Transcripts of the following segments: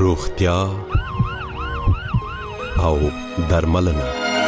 روغتیا او درملنه.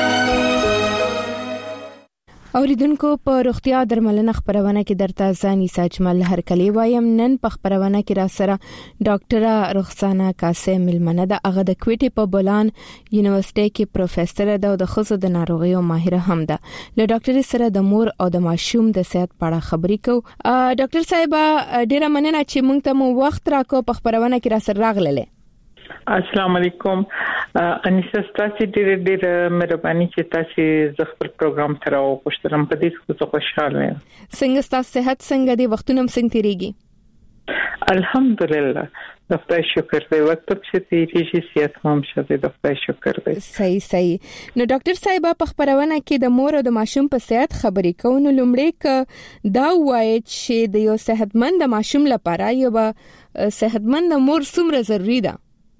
اوریدونکو په روغتیا درملنه خبرونه کې درته ځاني ساجمل هرکلی وایم. نن په خبرونه کې را سره ډاکټره رخسانه قاسم ملمنه ده. هغه د کوټې په بولان یونیورسيټي کې پروفیسور ده او د خصوصي د ناروغیو ماهره هم ده. له ډاکټر سره د مور او د ماشوم د صحت په اړه خبرې کوو. ډاکټر صاحب ډیره مننه چې موږ ته مو وخت راکو په خبرونه کې را سره راغله. السلام علیکم. انیسه تاسو ډېر مهرباني چې تاسو زه خپل پروګرام سره وښترم. په دې څه خوشاله یم. څنګه تاسو صحت څنګه دی؟ وختونه څنګه تیریږي؟ الحمدلله د خدای شکر دی. وخت چې تیریږي صحت هم شته. د خدای شکر دی. صحیح. نو ډاکټر صاحب په خبرونه کې د مور او د ماشوم په صحت خبرې کوو. نو لومړی ک دا وایي چې د یو صحتمند ماشوم لپاره یو صحتمند مور څومره ضروری ده؟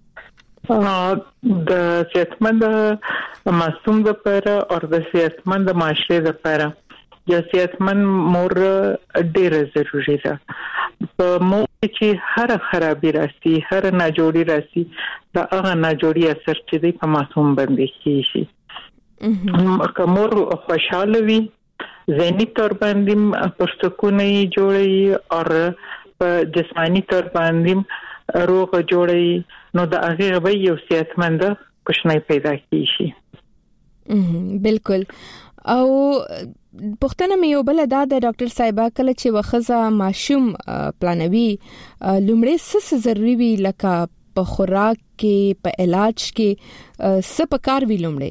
د صحتمند معصوم لپاره او د صحتمند معاشره لپاره یا صحتمند مور ډیره ضروری ده. په مور کې هر خرابې راسي، هر ناجوړي راسي، دا هغه ناجوړي اثر چې دی په معصوم باندې کیږي. مور خوشاله وي، ذهني تور باندې پرسکونه جوړي او په جسماني تور باندې روغ جوړي، نو د هغه به یو صحتمند کوشنۍ پیدا کیږي. بالکل. او پښتنه مې یو بل دا د ډاکټر صاحب کله چې وخزه ماشوم پلانوي لومړی څه ضروری وي، لکه په خوراک کې، په علاج کې څه پکار وی لومړی؟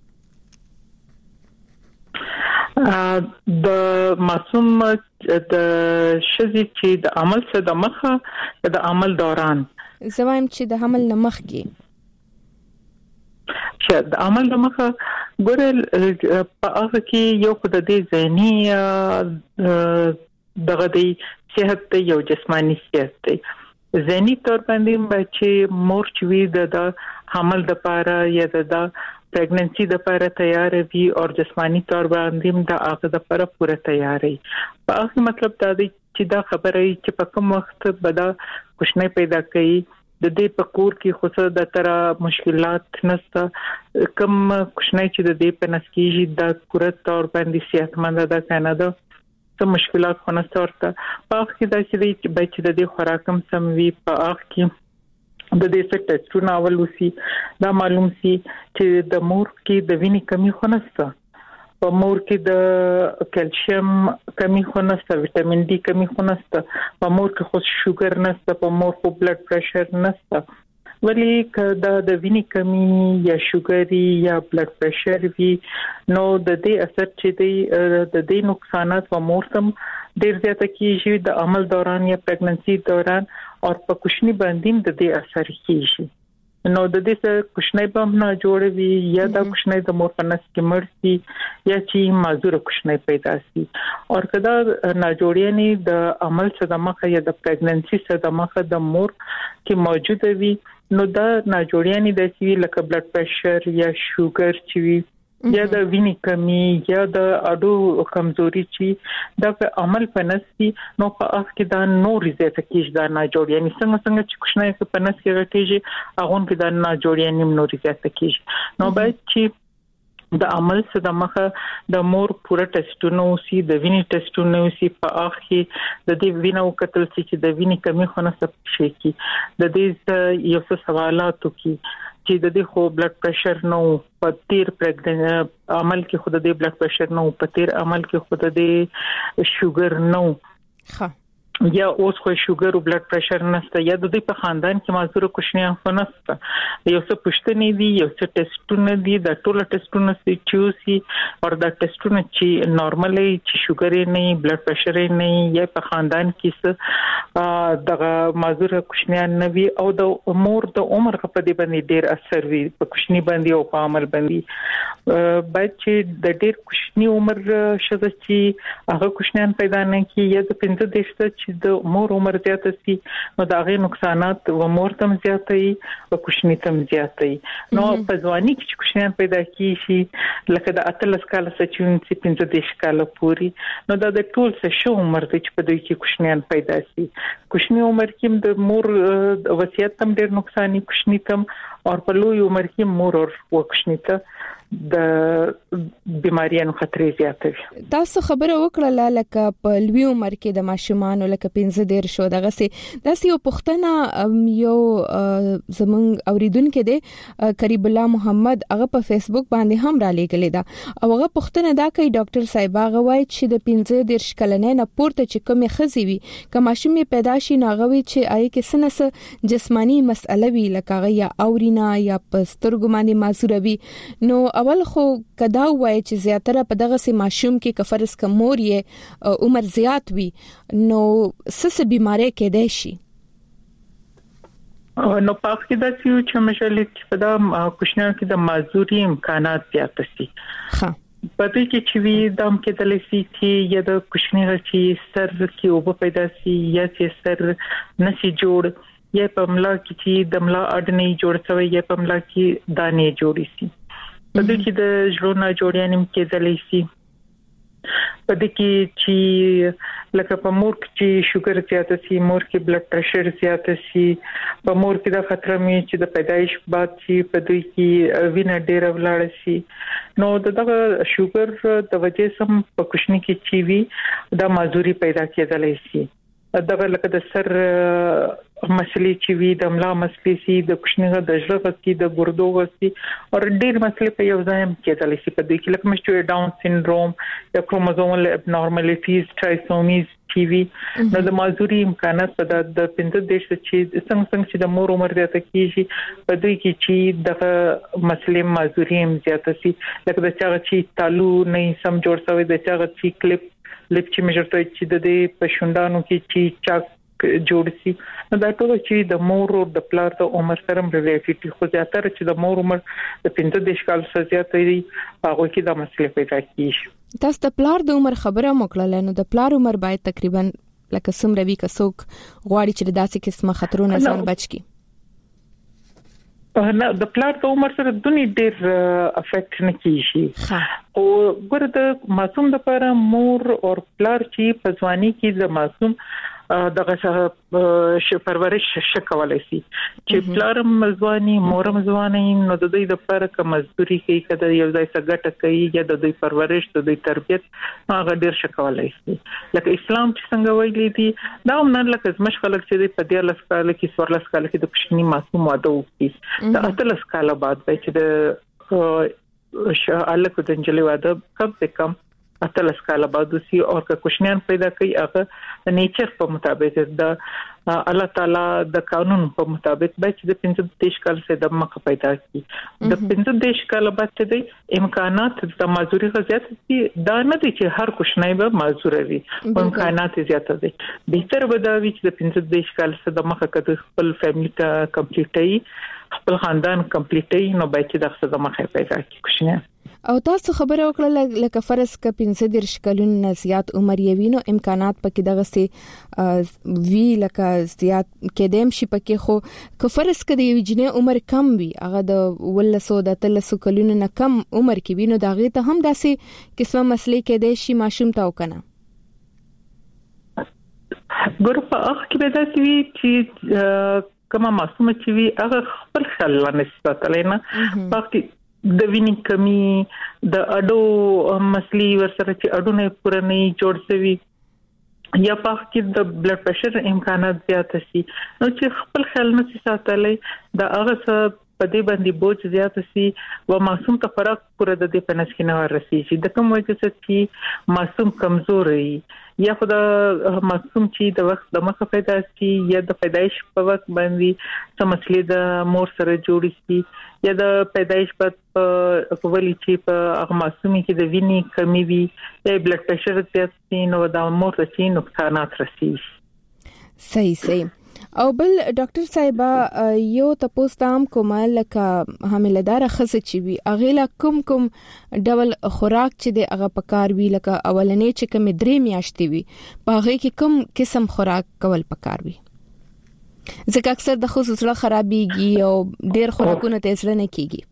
د معصوم د شذې چې د عمل څخه د مخه د عمل دوران زوایم چې د عمل نمخ کې د عمل نمخه ګورل په هغه کې یو خدای دې ذهني دغه دې صحت ته یو جسمانی صحت دی. ذهني تور باندې چې مور چې وي د حمل د لپاره یا د پریګننسي د لپاره تیار وي او جسمانی تور باندې د هغه د لپاره پوره تیار وي. په هغه مطلب دا دی چې دا خبره چې په کوم وخت بدا کوشنۍ پیدا کوي د دې په کور کې خو څه د تر مشکلات نشته. کوم کوشنۍ چې د دې په نسکیږي د کورت تور باندې صحتمند ده کنه ده څه مشکلات خو نه ورته. په هغه کې دا چې د دې خوراکم سم وي، په هغه کې د دې څه ټیسټونه اول وسی دا معلوم سي چې د مور کې د وینې کمی خو نشته، په مور کې د کلسیم کمی خو نشته، وټامین ډي کمی خو نشته، په مور کې خو شوګر نشته، په مور خو بلډ پريشر نشته. ولی کدا د وینې کمی یا شوګري یا بلډ پريشر وي نو د دې اثر چې دی د دې نقصانات په مور تم ډیر زیات کیږي د عمل دوران یا پریګننسي دوران او په کوشنی باندې د دې اثر کیږي. نو د دې څخه کوشنۍ بم نه جوړوي یا د کوشنۍ د مور په نس کې مرسي یا چې معذور کوشنۍ پیدا شي. او کدا ناجوړیانی د عمل څخه د مخه یا د پریګننسي څخه د مخه د مور کې موجود وي نو دا ناجوړیانی د سی لکه بلډ پريشر یا شوګر چې وي یا د وینې کمی یا د اډو کمزوري چې د عمل په نسي نو په اخ کې دا نور زیات کیږي دا ناجوړیانی څنګه چې کوشنۍ په نس کې راکېږي هغه کې دا ناجوړیانی نور زیات کیږي. نو باید چې د عمل څخه د مخه د مور پوره ټیسټونه وسی، د وینې ټیسټونه وسی، په اخ کې د دې وینو کتل چې د وینې کمی خونه څه شي کی د دې یو څه سوالاتو کې چې د دې خو بلډ پريشر نو په تیر عمل کې خود د بلډ پريشر نو په تیر عمل کې خود د شوګر نو یا اوس خو شوګر او بلډ پريشر نشته یا د دې په خاندان کې معذور کوشنیان خو نشته. یو څه پښتنې دي، یو څه ټیسټونه دي، د ټول ټیسټونه چې او د ټیسټونه چې نورمالي چې شوګر نه بلډ پريشر نه یا په خاندان کې څه دغه معذور کوشنیان نه وي او د مور د عمر په دې باندې ډېر اثر وي په کوشنی باندې او په عمل باندې. باید چې د ډېر کوشنی عمر شته چې هغه کوشنیان پیدا نه کی یا د 15 چې چې د مور عمر زیات شي نو دا غي نقصانات و مور تم زیاتي او کوشنی تم زیاتي نو په ځواني کې چې کوشنیان پیدا کیږي لکه د اتلس کال سچون چې 15 کال پوري نو دا د ټول څه شو عمر چې په دوی کې کوشنیان پیدا شي کوشنی عمر کې د مور وصیت تم ډېر نقصاني کوشنی تم او په لوی عمر کې مور او کوشنی ته د بیماریانو خطر زیاتوي تاسو خبره وکړه لکه په لوی عمر کې د ماشومان لکه 15 شو دغه سي د یو پښتنه یو زمونږ اوریدونکو دی قریب الله محمد هغه په فیسبوک باندې هم را لګلې ده او هغه پښتنه دا کوي ډاکټر صاحب هغه وایي چې د 15 کلنې نه پورته چې کومه خزي وي کما شمې پیدا شي ناغوي چې آی کې سنس جسمانی مسئله وی لکه یا اورینا یا پسترګو باندې مازوروي نو اول خو کدا وای چې زیاتره په دغه سي ماشوم کې کفرس کمور یې عمر زیات وي نو څه بیماری کېدای شي نو پاک کې د سیو چې مشالې چې په دا کوشنیان کې د مازوري امکانات زیات شي ها پدې کې چې وی دم کې د لسی کې یا د کوشنی غچي سر کې او په پیدا سي یا چې سر نشي جوړ یا په ملا کې چې د ملا اډ نه جوړ شوی یا په ملا کې دانې جوړي سي پدې کې د ژوند جوړیانم کې دلې سي پدې کې چې لکه په مور کې چې شوګر زیات سي مور کې بلډ پريشر زیات سي په مور کې د خطر مې چې د پیدایش بعد چې پدې کې وینه ډېر ولاړ شي نو دغه شوګر د وجې سم په کوشنی کې چې وی د مازوري پیدا کېدلې شي دغه لکه د سر مسلې چې وی د ملا مسلې سي د کوشنیغه د ژغ کې د ګردو غسي او ډېر مسلې په یو ځای کېدلی شي په دې کې لکه مشته ډاون سینډروم یا کروموزومل ابنورمالیټیز ټرایسومیز ټي وي نو د مازوري امکانات په د 15 چې څنګه چې د مور عمر زیاته کیږي په دې کې چې د مسلې مازوري هم زیاته شي لکه د چا چې تالو نه سم جوړ شوی د چا چې کلیپ چې مجرته چې د دې په شوندانو کې چې چاک جوړ شي نو دا ټول چې د مور او د پلار د عمر سره ریلیټډ خو زیاتره چې د مور عمر د 15 کال څخه زیات وي هغه کې د مسلې پیدا کیږي تاسو د پلار د عمر خبره مکړه نو د پلار عمر باید تقریبا لکه سمره وی کڅوک غواړي چې داسې قسمه خطرونه ځان بچ کی نه د پلار د عمر سره دونی ډېر افیکټ نه کیږي او ګوره د معصوم د لپاره مور او پلار چې په ځواني کې د معصوم دغه پرورش شکولای شي چې پلار مزواني مور مزواني نو د دوی د لپاره کوم مزدوري کوي کده یو ځای سګټه کوي یا د دوی پرورش د دوی تربيت هغه ډیر شکولای شي لکه اسلام چې څنګه ویلي دي دا هم نه لکه زمش خلک چې په دې لسکاله کې سورلس کال کې د کوچني معصوم واده وکړي د اتلس کال بعد به چې د شاله کو د انجلي واده کم سے کم اتلس کال بعد وسی او که کوشنیان پیدا کوي هغه د نیچر په مطابق د الله تعالی د قانون په مطابق به چې د 15 کال څخه د مخه پیدا کی د 15 کال بعد چې د امکانات د مازوري غزيات دي دا نه دي چې هر کوشنی به مازور وي امکانات زیات دي بهتر به دا وي چې د 15 کال څخه د مخه کده خپل فیملی ته کمپلیټي خپل خاندان کمپلیټي نو به چې د څه د مخه پیدا کی کوشنی او تاسو خبره وکړه لکه فرض ک 15 کلونو زیات عمر یې وینو امکانات پکې دغه سي وی لکه زیات کېدم شي پکې خو ک فرض ک د یو جنې عمر کم وي هغه د ولسو د 13 کلونو نه کم عمر کې وینو دغه ته هم داسې قسمه مسلې کېدې شي ماشوم تا وکنه ګور په اخ کې به داسې وي چې کومه معصومه چې وي هغه خپل خیال نسبت لینا باقي د وینې کمی د اډو مسلې ورسره چې اډو نه پوره نه جوړ شوی یا په کې د بلډ پريشر امکانات زیات شي نو چې خپل خیال نه ساتلې د هغه څه په دې باندې بوج زیات شي او معصوم ته فرق پوره د دې پنس کې نه ورسیږي د کوم وجه چې معصوم کمزوري یا خدا معصوم چې د وخت د مخه پیدا شي یا د پیدایش په وخت باندې څه مسلې د مور سره جوړ شي یا د پیدایش په ولی چې په هغه معصومي کې د وینې کمی وي یا بلډ پريشر زیات شي نو د مور ته نقصانات رسیږي صحیح او بل ډاکټر صاحب یو تاسو تام کومه لکه حاملدار خزه چې وي اغه کوم ډول خوراک چې د هغه پکار وی لکه اولنې چې کوم 3 میاشتې وي په هغه کې کوم قسم خوراک کول پکار وي ځکه اکثر د خصوصا خرابيږي او ډېر خوراکونه تیزله نه کیږي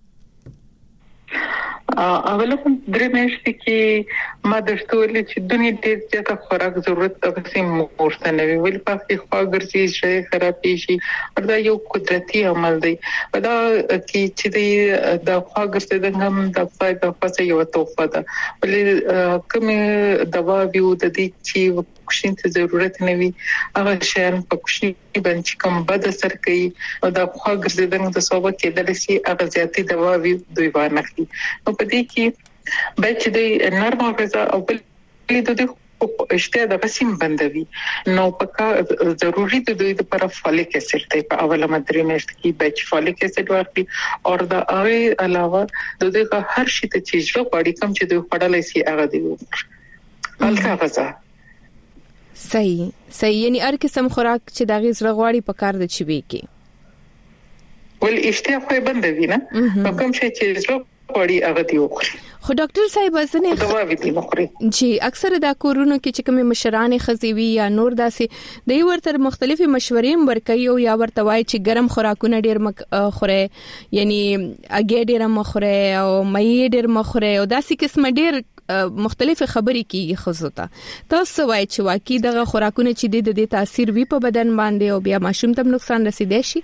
اوله په 3 میاشتې کې ما درته ویل چې دنیا ډېر زیاته خوراک ضرورت تاسو مرسته نه ویل پخې خواږه شي خرابې شي دا یو قدرتي عمل دی دا چې د خواږه د هم د فائدہ پسې یو توفه ده ولې کوم دوا بیو د دې چې کوشش ته ضرورت نه وي هغه شان په کوشش باندې کوم بد اثر کوي او د خواږه د تصوب کې د لسی هغه زیاتې دوا وی دوی باندې نخلي نو په دې کې به چې د نرمه غذا او بل د اشتها د غسیم بندوي نو پکا ضروري د دوی لپاره فولیک اسید ته په اوله مدري مشت کې بچ فولیک اسید ورکړي او د هغه علاوه د دې هر شي ته چې ژوند پړی کم چې دوی خړلای شي هغه دی الکا غذا صحیح یعنی هر قسم خوراک چې د غیز رغواړي په کار د چوي کې ول اشتها خو بندوي نه کوم شي چې ژوند پړی هغه دی وخوري خو ډاکټر صاحب ځنه دوا ویتي مخوري چې اکثر د کورونو کې چې کوم مشرانې خزيوي یا نور داسې د یو ورتر مختلفي مشورې ورکوي او یا ورته وای چې ګرم خوراکونه ډیر خوره یعنی اګې ډیر مخوره او مې ډیر مخوره او داسې قسم ډیر مختلف خبرې کیږي خصوصا تاسو وای چې واقعي دغه خوراکونه چې د تاثیر وی په بدن باندې او بیا ماشوم ته نقصان رسیدي شي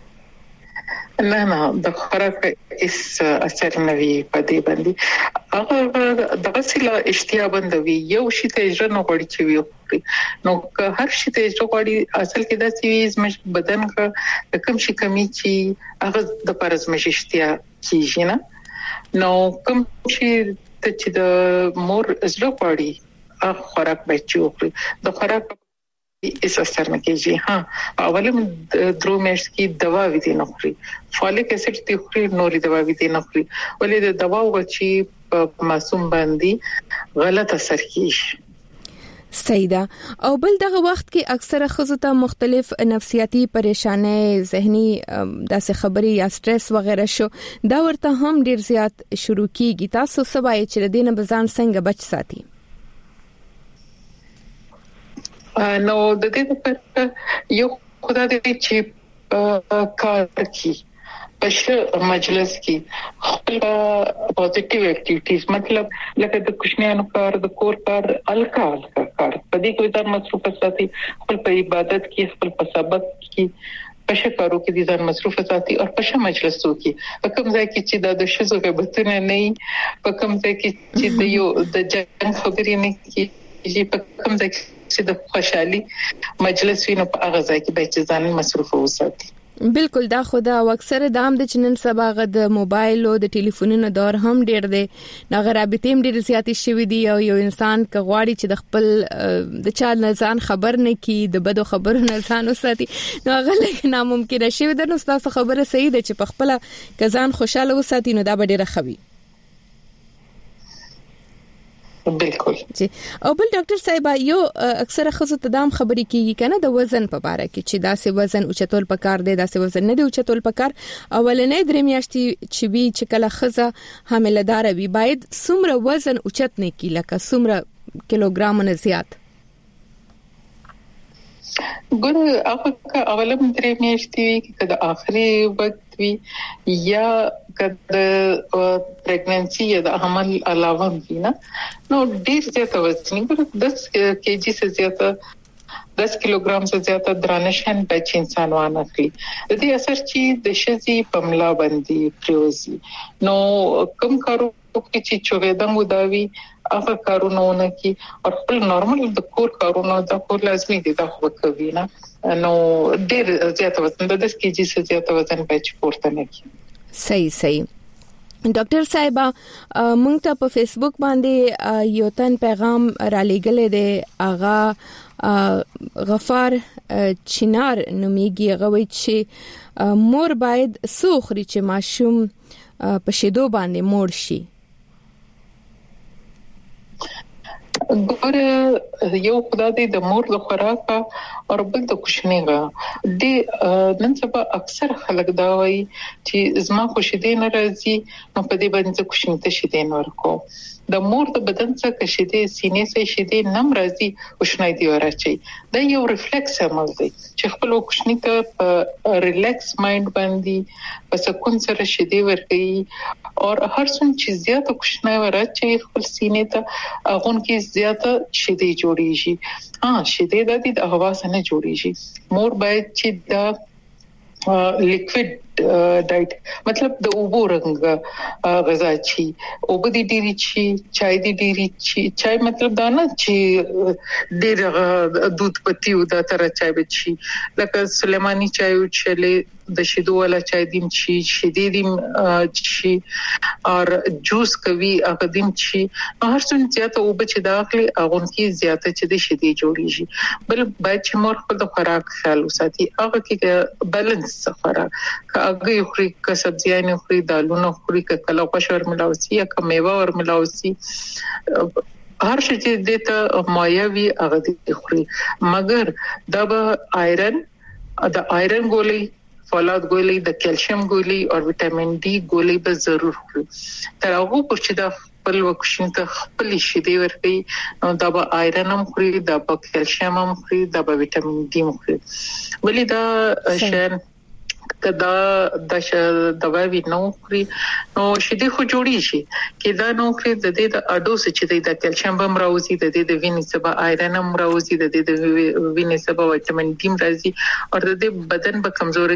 نه د خوراک اس اثر نه وی په دې باندې هغه د غسیله اشتها بندوي یو شی ته اجازه نه غوړي چې وي نو هر شی ته اجازه غوړي اصل کې د سیویز بدن کا کم شي کمی چې هغه د پرزمش اشتها کیږي نه نو کم شي ته چې د مور زړه غوړي هغه خوراک بچو د خوراک اس اثر نه کیږي ها اوله درو میاشت کې دوا وی نه خوري فولیک اسید ته خوري نوري دوا وی نه خوري ولې د دوا وچی په معصوم باندې غلط اثر کیږي سیدا او بل دغه وخت کې اکثره خزو ته مختلف نفسیاتی پریشانې ذهني داسې خبري یا سټرس وغیرہ شو دا ورته هم ډیر زیات شروع کیږي تاسو سبای چې دینه بزان څنګه بچ ساتي نو د دې لپاره یو خدای دې چې کار کوي په مجلس کې خپل پوزټیو اکټیویټیز مطلب لکه د کوشنیانو کار د کور کار الکا کار په دې کې ځان مصروف ساتي خپل په عبادت کې خپل په سبق کې پښه کارو کې دي ځان مصروف ساتي او پښه مجلسو کې په کوم ځای کې چې د شزو غیبتونه نه په کوم ځای کې چې د یو د جنگ خبرې نه کې په کوم ځای کې چې د خوشحالي مجلس وینو په هغه ځای کې به ځان مصروف وساتي بالکل دا خدا او اکثر د عام د چنن سبا غد موبایل او د ټلیفونونو دور هم ډیر دی ناغرابطیم ډیر زیاتې شوې دي او یو انسان کغواړي چې د خپل د چا نزان خبر نه کی د بدو خبرو نزان وساتي نو هغه لکه ناممکن شي د نو تاسو خبره صحیح ده چې په خپل کزان خوشاله وساتي نو دا به ډیره خوي بالکل جی او بل ډاکټر صاحب یو اکثر خصوص تدام خبرې کیږي کنه د وزن په اړه کې چې داسې وزن اوچتول پکار دی داسې وزن نه دی اوچتول پکار اولنې درې میاشتې چې وی چې کله خزه حاملدار وي باید څومره وزن اوچت نه کی لکه څومره کیلوګرام نه زیات ګور هغه اوله درې میاشتې کې د اخري وخت وی یا کله پریګننسي یا د حمل علاوه وینا نو ډیر زیات وزن ګور 10 کېجی سے زیاته 10 کیلوګرام سے زیاته درانشن بچ انسان وانه کړی د دې اثر چې د شذي پملا باندې پریوزي نو کم کارو چې چوغېدم وداوي هغه کارونه کی او خپل نورمال د کور کارونه د کور لازمي دي دا خو کوي نه نو ډیر زیات وزن د 10 کېجی سے زیات وزن بچ پورته نه کی صحیح ډاکټر صاحب مونږ ته په فیسبوک باندې یو تن پیغام را لېږل دی اغا غفار چینار نومیږي غوي چې مور باید سوخري چې ماشوم په شیدو باندې موړ شي ګوره یو خدای د مور د خوراک او بل د کوشنیغه د نن سبا اکثر خلک دا وایي چې زما خوشیدې نه راځي نو په دې باندې کوشنیته شیدې ورکو د مور د بدن څخه شیدې سینې سه شیدې نم راځي کوشنۍ دی ورچي دا یو ریفلیکس عمل دی چې خپل کوشنیته په ریلیکس مایند باندې په سکون سره شیدې ورکي او هر څومره چې زیاته کوشنۍ ورچي خپل سینې ته اغون کې زیاته شیدې جوړیږي شیدې د هوا سره جوړیږي مور باید چې دا لیکویډ ډایټ مطلب د اوبو رنګ غذا چی اوبو دي ډیری چی چای دي ډیری چی چای مطلب دا نه چې ډیر دودھ پتی او دا تر چای بچي لکه سلیمانی چای او چله د شیدو والا چای دیم چی شیدې دیم چی او جوس کوي هغه دیم چی هر څون زیاته اوبو چې داخلي اغون کې زیاته چې د شیدې جوړیږي بل باید چې مور خپل خوراک خیال وساتي هغه کې بیلانس خوراک هغه خوري که سبزیانه خوري دالونه خوري که کله قشور ملاوسي یا که میوه ور ملاوسي هر شي چې دته مایوي هغه دي خوري مګر دا به آیرن ګولۍ فولاد ګولۍ د کیلشیم ګولۍ او وټامین ډي ګولۍ به ضرور خوري تر هغه پورې چې دا خپل وکشن ته خپل شیدې ورکړي نو دا به آیرن هم خوري دا به کیلشیم هم خوري دا به وټامین ډي هم خوري ولې دا شین کدا د دواوی نو خوري نو شیدې خو جوړیږي کدا نو خوري د دې د اډوس چې د کیلشیم هم راوځي د دې د وینې سبا آیرن هم راوځي د دې د وینې سبا وټامین ډي راځي او د دې بدن به کمزور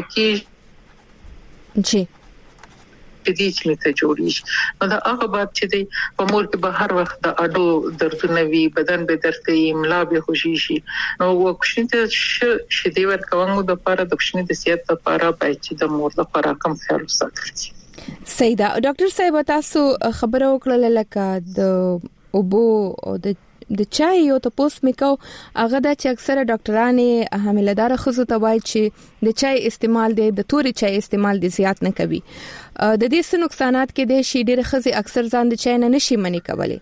کیږي جی دې چې ته جوړیږي نو دا هغه بعد چې دی په مور کې به هر وخت د اډو دردونه وي بدن به درد کوي املا به خوشي شي نو وکشنته شیدې ورکوم د لپاره د وکشنې د صحت لپاره باید چې د مور د خوراکم خیال وساتل شي سیدا ډاکټر صاحب تاسو خبرو وکړه لکه د اوبو او د چای یو تاسو میکاو هغه د چې اکثره ډاکټرانه حاملدار خزو ته وایي چې د چای استعمال د توري چای استعمال د زیات نه کوي د دې څه نقصانات کې د شي ډېر خزي اکثر ځان د چای نه نشي منی کولای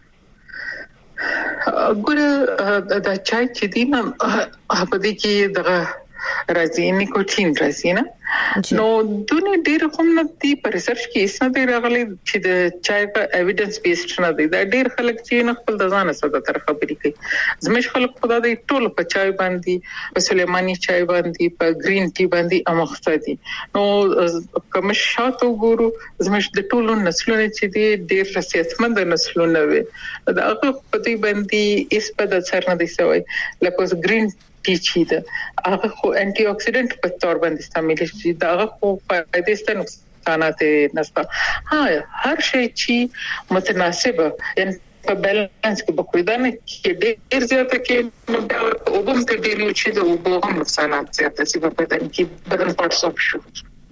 ګوره د چای چې دی نه په دې کې دغه راځي نیکوتین راځي نه نو دونه ډېر کوم نه دی په ریسرچ کې اسنه دی راغلي چې د چای په ایویډنس بیسډ نه دی دا ډېر خلک چې نه خپل د ځان سره تر خبرې کوي زموږ خلک خدای دی ټول په چای باندې په سلیمانی چای باندې په گرین ټي باندې امخته دي نو کوم شاتو ګورو زموږ د ټولو نسلونو چې دی ډېر صحتمند نسلونه وي دا هغه په دې باندې اس په د اثر نه دی سوی لکه گرین ټي چې دا هغه خو انټي اکسیډنټ په تور باندې استعمال شي دا هغه خو فائدې ستنه نقصانات نشته هر شي چې متناسب یعنی په بیلانس کې بخوردانه کې ډېر زیاته کې او هم ته ډېر چې د اوبو هم نقصانات زیاته شي په بدن کې بدن پارټس اف شو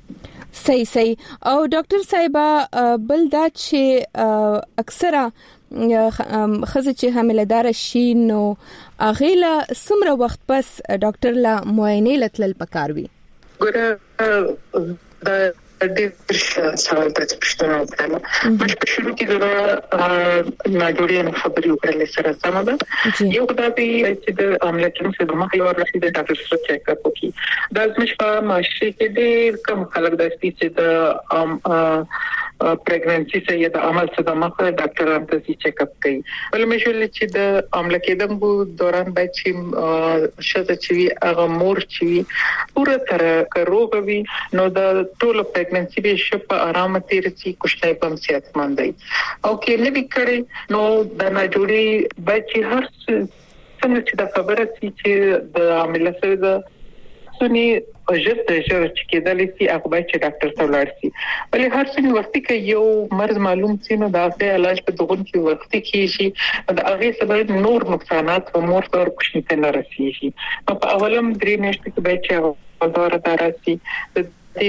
صحیح او ډاکټر صاحب بل دا چې اکثره خزه چې حاملدار شي نو اغیلا سمره وخت پس ډاکټر لا معاینه لتل پکاروي ګوره دا ډېر سوال ته پښتنه وکړه مې په شروع کې دا ناجوړي خبرې وکړلې سره سم ده یو دا چې د عملیاتو څخه د مخکې ورسې د ډاکټر سره چیک اپ وکړي دا زموږ په معاشره کې ډېر کم خلک د چې د پریګننسي سره یا د عمل سره د مخه ډاکټرانو ته چیک اپ کوي ولې مې چې د عمل کېدو دوران باید چې شته چې هغه مور چې پوره تر کروغوي نو د ټول پریګننسي به شپ آرام تیر شي کوشنۍ په صحتمند دی او کې نه وکړي نو د ناجوړي باید چې هر څنګه چې د خبره چې د عمل سره د سني اجازه چې کېدلې سي هغه باید چې ډاکټر ته ولاړ شي ولې هر څه وختي کې یو مرز معلوم شي نو دا د علاج په دغه کې وختي کې شي دا هغه سبب نور نقصانات او مور پر کوشنۍ ته نه رسیږي په اولم درې میاشتې کې باید چې دورة دراسي د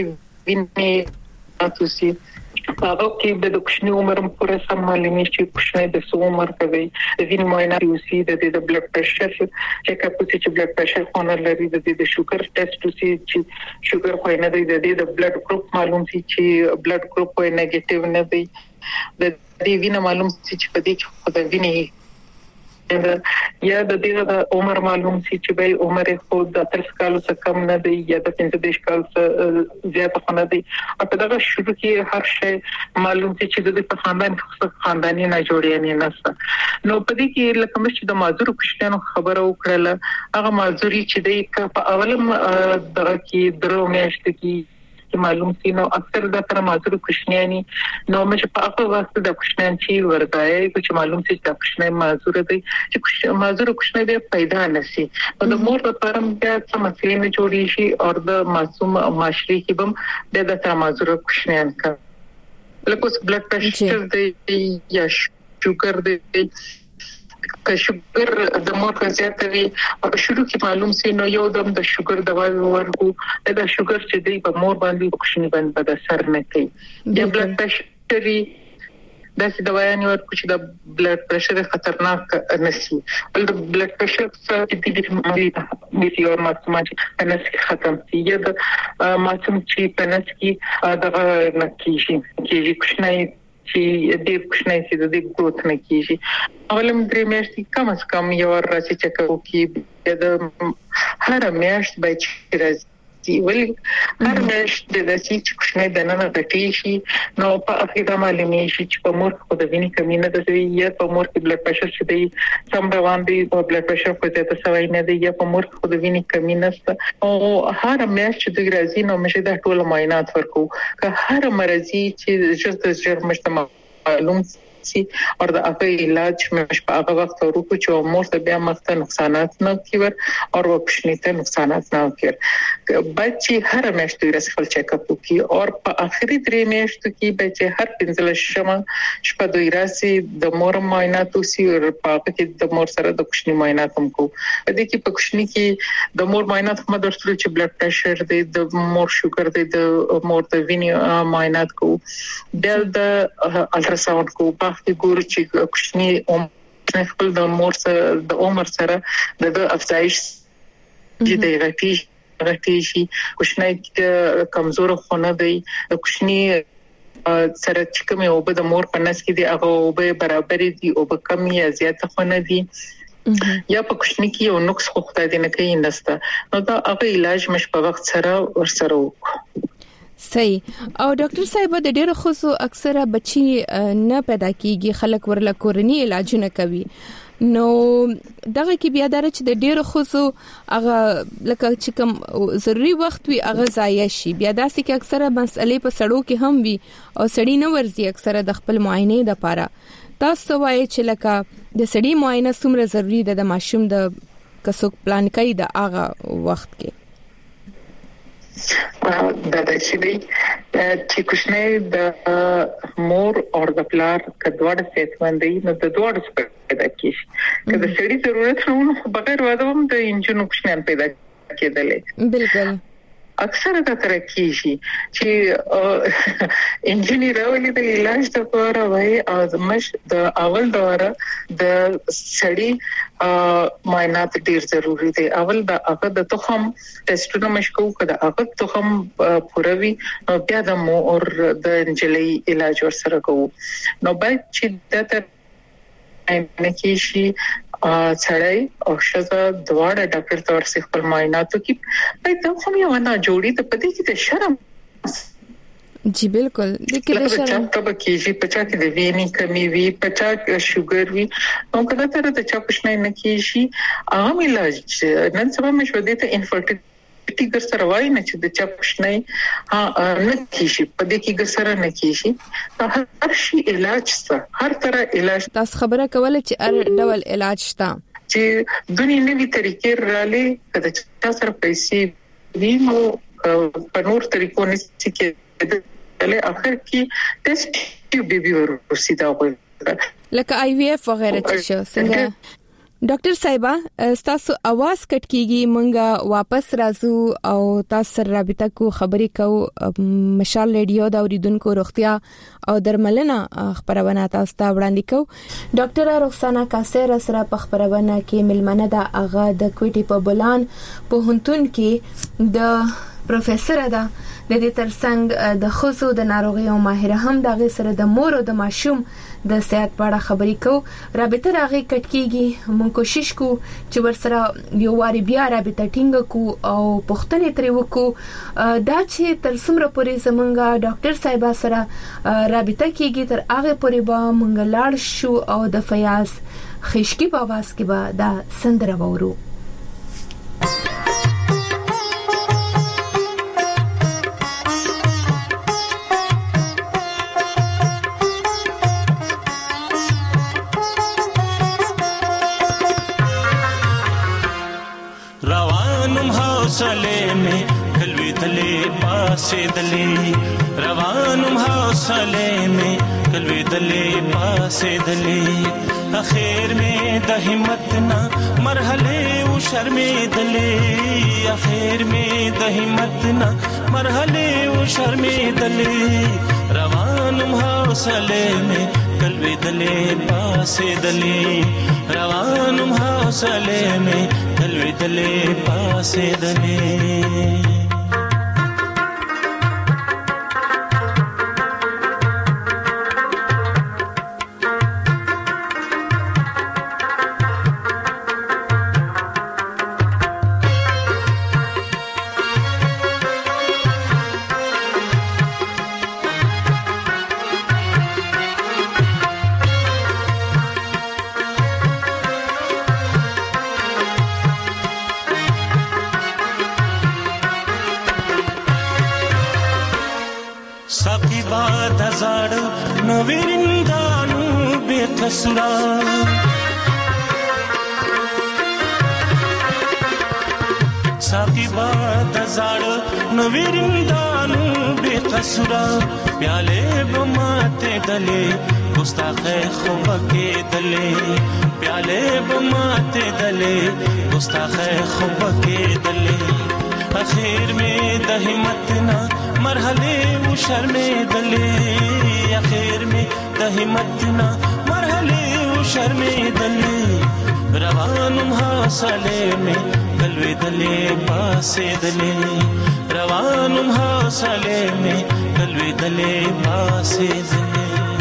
وینې تاسو هغه کې د کوشنۍ عمر پورې سم معلومي چې کوشنۍ د څو عمر کوي د وینې معاینه وسی د بلډ پريشر چیک اپ چې بلډ پريشر خونه لري د شوګر ټیسټ وسی چې شوګر خو نه دی د بلډ ګروپ معلوم شي چې بلډ ګروپ یې نیگیټیو نه دی د وینې معلوم شي چې په دې کې د وینې یا د دې د عمر معلوم شي چې به عمر خو د 30 کالو څخه کم نه دی یا د 35 کال څخه زیات نه دی او په دغه شروع کې هر شی معلوم شي چې د خاندانی نه جوړیږي نه نو په دې کې لکه چې د معذور کشتانو خبره وکړه هغه معذوري چې د په اولم دغه کې درو میاشتې کې معلوم سي نو اکثر د تر معذور کشنیانی نو مې په هغه وخت د کشنان چې ورغای چې معلوم سي چې کشنای معذور دی چې معذور کشنای به پیدا نشي نو د مور لپاره بیا څه مسلې نه جوړی شي او د معصوم معاشري کې هم د تر معذور کشنان کا لکه بلډ پريشر دی یا شوګر دی که شوګر د مور زیاتوي او شروع کې معلوم سي نو یو دم د شوګر دوا ورکو دا شوګر چې دی په مور باندې کوښښ باندې په اثر نه کوي د بلډ پريشر د څه دوايانې ورکو چې د بلډ پريشر خطرناک نشي ول د بلډ پريشر چې د میټیور ماسوم چې پنس ختم شي یا د ماسوم چې پنس کې دغه نکیږي چې کوښنه چې د کوښنه چې د ګروث نه کیږي اولم درې میاشتې کم از کم یو راځي چې کوي د هر میاشت به چې راځي ولې هر میاشت د داسې چې کوښنه د نن غټي شي نو په اخیره معلومي شي چې په مور خو د وینې کمی نه ده یا په مور کې بلډ پريشر چې دی سم روان دی او بلډ پريشر په زیاته سوي نه دی یا په مور خو د وینې کمی نشته او هر میاشت چې د راځي نو مشه د ټول معاینات ورکو که هر مرضی چې ژر مجتمع معلوم سي او د هغه علاج مش په هغه وخت ورکو چې مور ته بیا مخته نقصانات نه کیور او وښنیته نقصانات نه کیور بچي هر میاشت رسول چیک اپ کوي او په اخري درې میاشتو کې بچي هر 15 شمه شپه دوی راسي د مور معاینات وسی او په کې د مور سره د کوښنی معاینات هم کو د دې کې په کوښنی کې د مور معاینات هم درته چې بلډ پريشر دی د مور شوګر دی د مور د وینې معاینات کو د الټراساوند کو په ګور چې کوښنی خپل د مور سره د عمر سره د افزایش چې د غټي شي کوښنی کمزور خونه دی کوښنی سره چې کومه او د مور په نس کې دی هغه او برابر دي او کم یا زیات خونه دي یا په کوښنی کې یو نقص خو خدای دې نه کوي نسته نو دا هغه علاج مش په وخت سره ورسره وکړو صحیح او ډاکټر صاحب د ډېر خصو اکثره بچي نه پیدا کیږي خلک ورله کورنی علاجونه کوي نو دغه کې بیا درچ د ډېر خصو هغه لکه چې کوم ضروري وخت وي هغه ضایع شي بیا داسې کې اکثره مسئلې په سړو کې هم وي او سړی نه ورزي اکثره د خپل معاینې لپاره تاسو وایي چې لکه د سړی معاینه څومره ضروری ده د ماشوم د کڅوک پلان کوي د هغه وخت کې دا چې کوښنه د مور او د پلار کډوړ سیټمندي نو د دوړ څخه پیدا کیږي کله سړي ضرورت نو بغیر واده هم د انجن کوښنه پیدا کېدلې بالکل اکثر دا تر کیږي چې انجینیر راولي د علاج لپاره وای ازمش د اول دوره د سړي معاینات ډیر ضروری دي اول د هغه د تخم ټیسټونه مشکو کړه هغه تخم پوروي نو بیا د مور د انجلي علاج ورسره کوو نو باید چې د تر انکیشي څړای او شزه دواړه ډاکټر تور څخه خپل معایناتو کې په دغه هم یو نه جوړی ته پدې کې د شرم جی بالکل د کې د شرم ته کې چې پچا کې د وینې کمی وي پچا شوګر وي نو کله تر ته چا کوښنه نه کیږي عام علاج نن سبا مشوده ته انفرټیلیټي ګر سره وای نه چې د چا کوښنه نه کیږي پدې کې ګر سره نه کیږي هر شي علاج څه هر طرح علاج تاسو خبره کوله چې هر ډول علاج شته چې دنیا نوې طریقې رالي کله چې تاسو پیسې وینو په نور طریقو نشي کې له اخر کې ټیسټ ټیوب بیبي ورسې دا وایي لکه آی وی اف وغیرہ چې څنګه ډاکټر صاحبہ تاسو आवाज کټ کیږي مونږه واپس راځو او تاسو سره رابطه کو خبرې کو مشال ریډیو دا اوریدونکو روغتیا او درملنه خبرونه تاسو ته وړاندې کو ډاکټر رخسانه کاسر سره په خبرونه کې ملمنه دا اغه د کوټي په بولان په هنتون کې د پروفیسور ده د دې ترڅنګ د خصو د ناروغیو ماهره هم د غي سره د مور او د ماشوم د صحت په اړه خبرې کو رابطه راغی کټکیږي مونږ کوشش کو چې ورسره یو واری بیا رابطه ټینګ کو او پوښتنې ترې وکړو دا چې تر څومره پورې زمونږ ډاکټر صاحب سره رابطه کیږي تر هغه پورې به مونږ لاړ شو او د فیاض خشکی په आवाज کې به دا سندره وورو. روانم حوصله میں کلوی دلے پاسے دلے روانم حوصله میں کلوی دلے پاسے دلے اخیر میں د همت نا مرحله او شرمې دلې اخیر میں د همت نا مرحله او شرمې دلې روانم حوصله میں کلوی دلے پاسے دلے روانم حوصله میں کلوی دلے پاسے دلے साकी बात हजाड़ नवीरिंदानु बेकसुरा साकी बात हजाड़ नवीरिंदानु बेकसुरा प्याले बमाते दले गुस्ताखे खुब के दले प्याले बमाते दले गुस्ताखे खुब के दले आखिर में द हिम्मत ना मरहले वो शर्मे दले आखिर में द हिम्मत ना मरहले वो शर्मे दले रवानुम हासले में कलवे दले पासे दले रवानुम हासले में कलवे दले पासे दले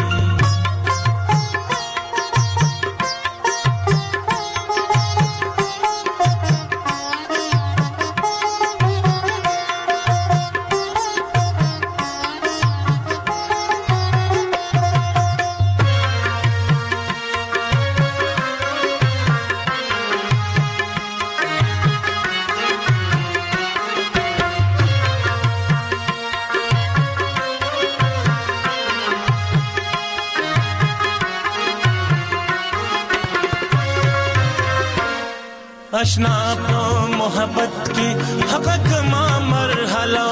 अशना पो मोहब्बत की हक़ मा मरहला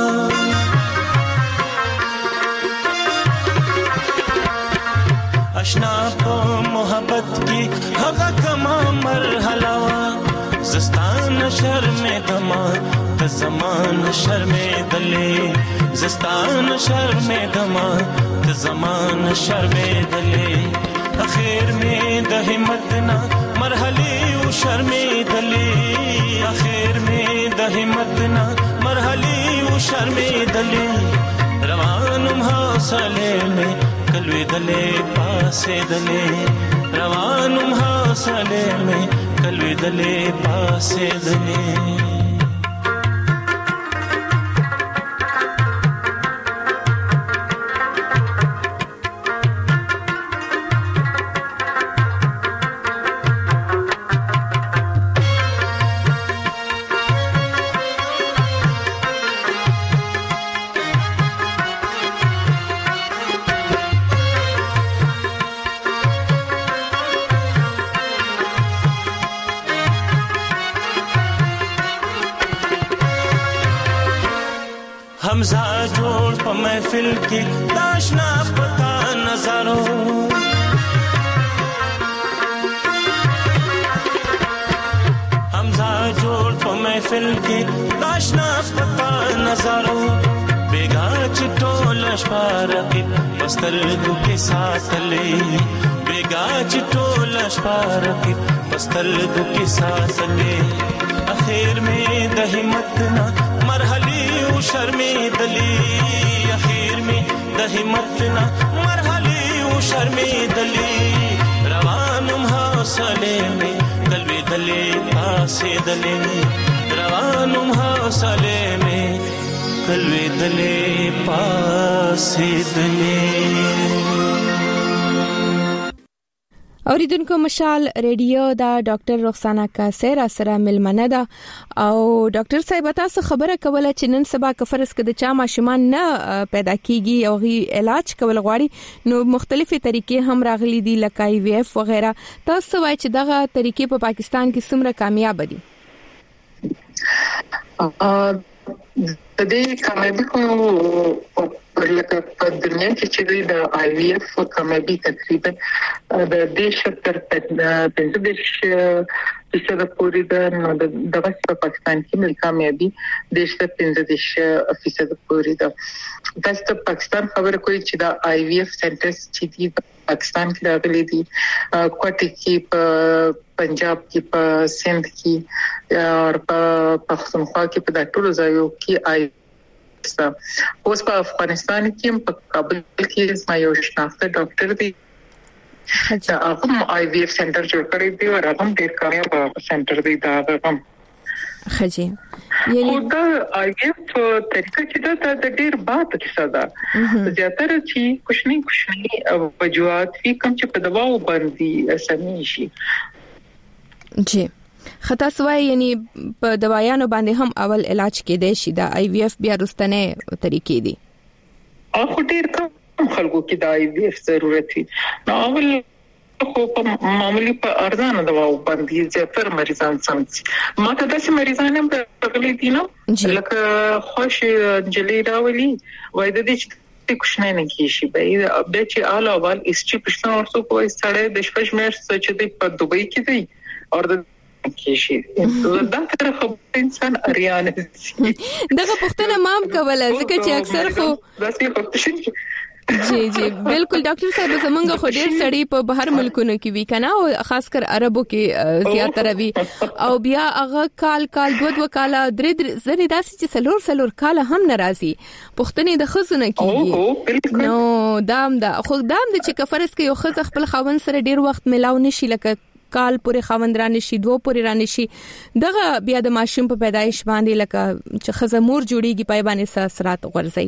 अशना पो मोहब्बत की हक़ मा मरहला ज़स्तान शर्मे दमा त ज़मान शर्मे दले ज़स्तान शर्मे दमा त ज़मान शर्मे दले आखिर में द हिम्मत ना मरहले वो शर्मे दले आखिर में द हिम्मत ना मरहले वो शर्मे दले रवानुम हासले में कलवे दले पासे दले रवानुम हासले में कलवे दले पासे दले हमजा जोड़ प महफिल की दाशना पता नजारो हमजा जोड़ प महफिल की दाशना पता नजारो बेगा चिटोल शपारकी बस्तर के साथ ले बेगा चिटोल शपारकी बस्तर के साथ ले आखिर में द हिम्मत ना मरहली شرمیدلی اخیر می د همت نه مرحله او شرمیدلی روانم حوصله می قلبي دلی پاسې دلی روانم حوصله می قلبي دلی پاسې دلی. اوریدونکو مشال ریډیو دا ډاکټر رخسانه کاسر سره ملمنه ده او ډاکټر صاحب تاسو خبره کوله چې نن سبا کفرس کې د چا ماشومان نه پیدا کیږي او غي علاج کول غواړي نو مختلفه طریقې هم راغلي دي لکه IVF وغیرہ تاسو وایي چې دغه طریقې په پاکستان کې څومره کامیاب دي؟ د دې کامیابی کو لکه په دنیا کې چې د IVF کامیابی تقریبا د 15% پورې د پاکستان کې مل کامیابی 15% پورې د پاکستان خبره کوي چې د IVF سنټرز چې د پاکستان کې راغلي دي کوټه کې په پنجاب کې په سند کې او په پښتونخوا کې په ټولو ځایو کې اوس په افغانستان کې په کابل کې ما یو شناخته ډاکټر دی دا هغه IVF سنټر جوړ کړی دی او هغه ډېر کامیاب سنټر دی دا هغه خجی یعنی دا IVF طریقه چې دا د ډېر بات کیسه ده زیاتره چې کوشنی وجوهات کوم چې په دواو باندې سمې شي جی خطا سوای یعنی په دوايانو باندې هم اول علاج کېدای شي دا IVF بیا رستنه طریقې دي اخو ډیر کم خلکو کې دا IVF ضرورت وي نو اول خو په معمولی په ارزانه دواو باندې زیاتره مریضان سمځي ماته داسې مریضان هم راغلي دي نو لکه خوش جلی راولي وای د دې کوښښ نه کیږي به چې علاوه ایسټي پښتون ورسو کوی سړی د شپږ میاشتې چې په دوبۍ کې دی او کیشي دا طرف انسان اریان دغه پښتنه مام کوله ځکه چې اکثر خو جی بالکل ډاکټر صاحب زمونږ خو ډیر سړی په بهر ملکونو کې وی کنه او خاص کر عربو کې زیاتره وی او بیا هغه کال دوه کال درې زری داسې چې سلور کال هم ناراضي پښتنې د خزونه کیږي نو دام چې کفرس کې یو خز خپل خاون سره ډیر وخت ملاو نشي لکه کال پورې خوندران شي دوه پورې ران شي دغه بیا د ماشوم په پیدایش باندې لکه چې خزمور جوړیږي پای باندې اثرات غورځي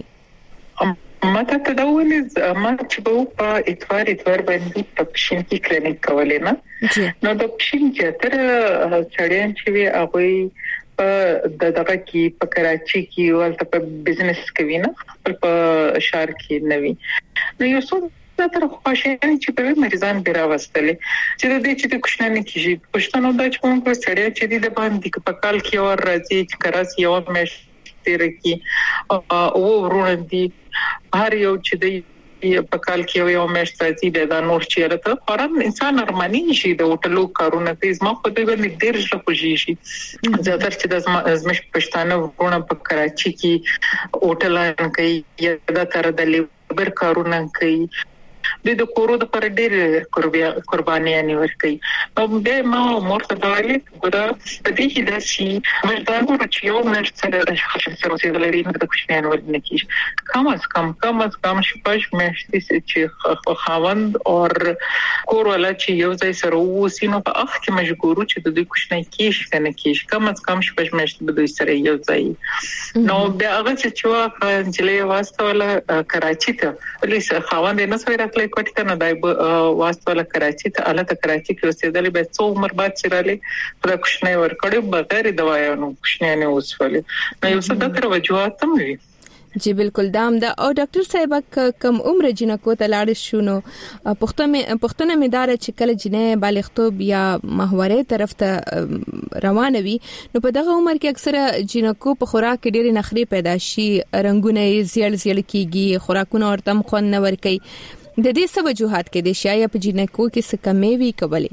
ماته تداول ما چې په اتوار باندې په پښین کې کلینیک کولې نه نو د پښین چې تر چړیان چې وي هغه په دغه کې په کراچي کې ولته په بزنس کوي نه په شهر کې نوي نو یو څو دا تر خوشاله چې په مریضان بیره واستلې چې د دې چې د کوښښ کیږي پښتنو د چون کو سړی چې د باندې په کال کې اور راځي چې کراچي یو مېش تیر کی او ورونه دي هر یو چې د په کال کې یو مېش راځي د نور چیرته خورم انسان ارمانی شي د هوټلو کارونه تیز ما خو دې باندې ډیر ښه خوشي شي زیاتره چې د زمش پښتانه ورونه په کراچي کې هوټلان کوي یا د تر د لیبر کارونه کوي د کورو د پر ډېر قربانيانه ورکړي او به ما مرته دالې ګره په دې کې د شي مردانو چې یو مېش سره د خاصه سره لري د کوښښ نه ورنه کیږي کم از کم شپږ مېشتي چې خاوند او کور ولا چې یو ځای سره وسینو په اخ کې مجبورو چې د دې کوښښ نه کیږي کم از کم شپږ مېشتي به دوی سره یو ځای نو بیا هغه چې جلې واسطه ولا کراچي ته پولیس خاوند نه سره کوټه نه دای واسطه کراچي ته اله کراچي کې اوسېدل به څو عمر بعد چرالي پر کوښنه ورکړې بغیر دوايانو کوښنه نه اوسولې نو یو څه د تر وجوهات هم وي جی بالکل دام دا او ډاکټر صاحب کم عمر جنکو ته لاړ شونو پښتنه مدار چې کله جنې بالغتوب یا ماهواره طرف ته روانوي نو په دغه عمر کې اکثره جنکو په خوراک کې ډېر نخري پیدا شي رنگونه زیړ کیږي خوراکونه ورته مخ نه ور کوي د دې څه وجوهات کې د شایع په جنکو کې څه کمې وی کولې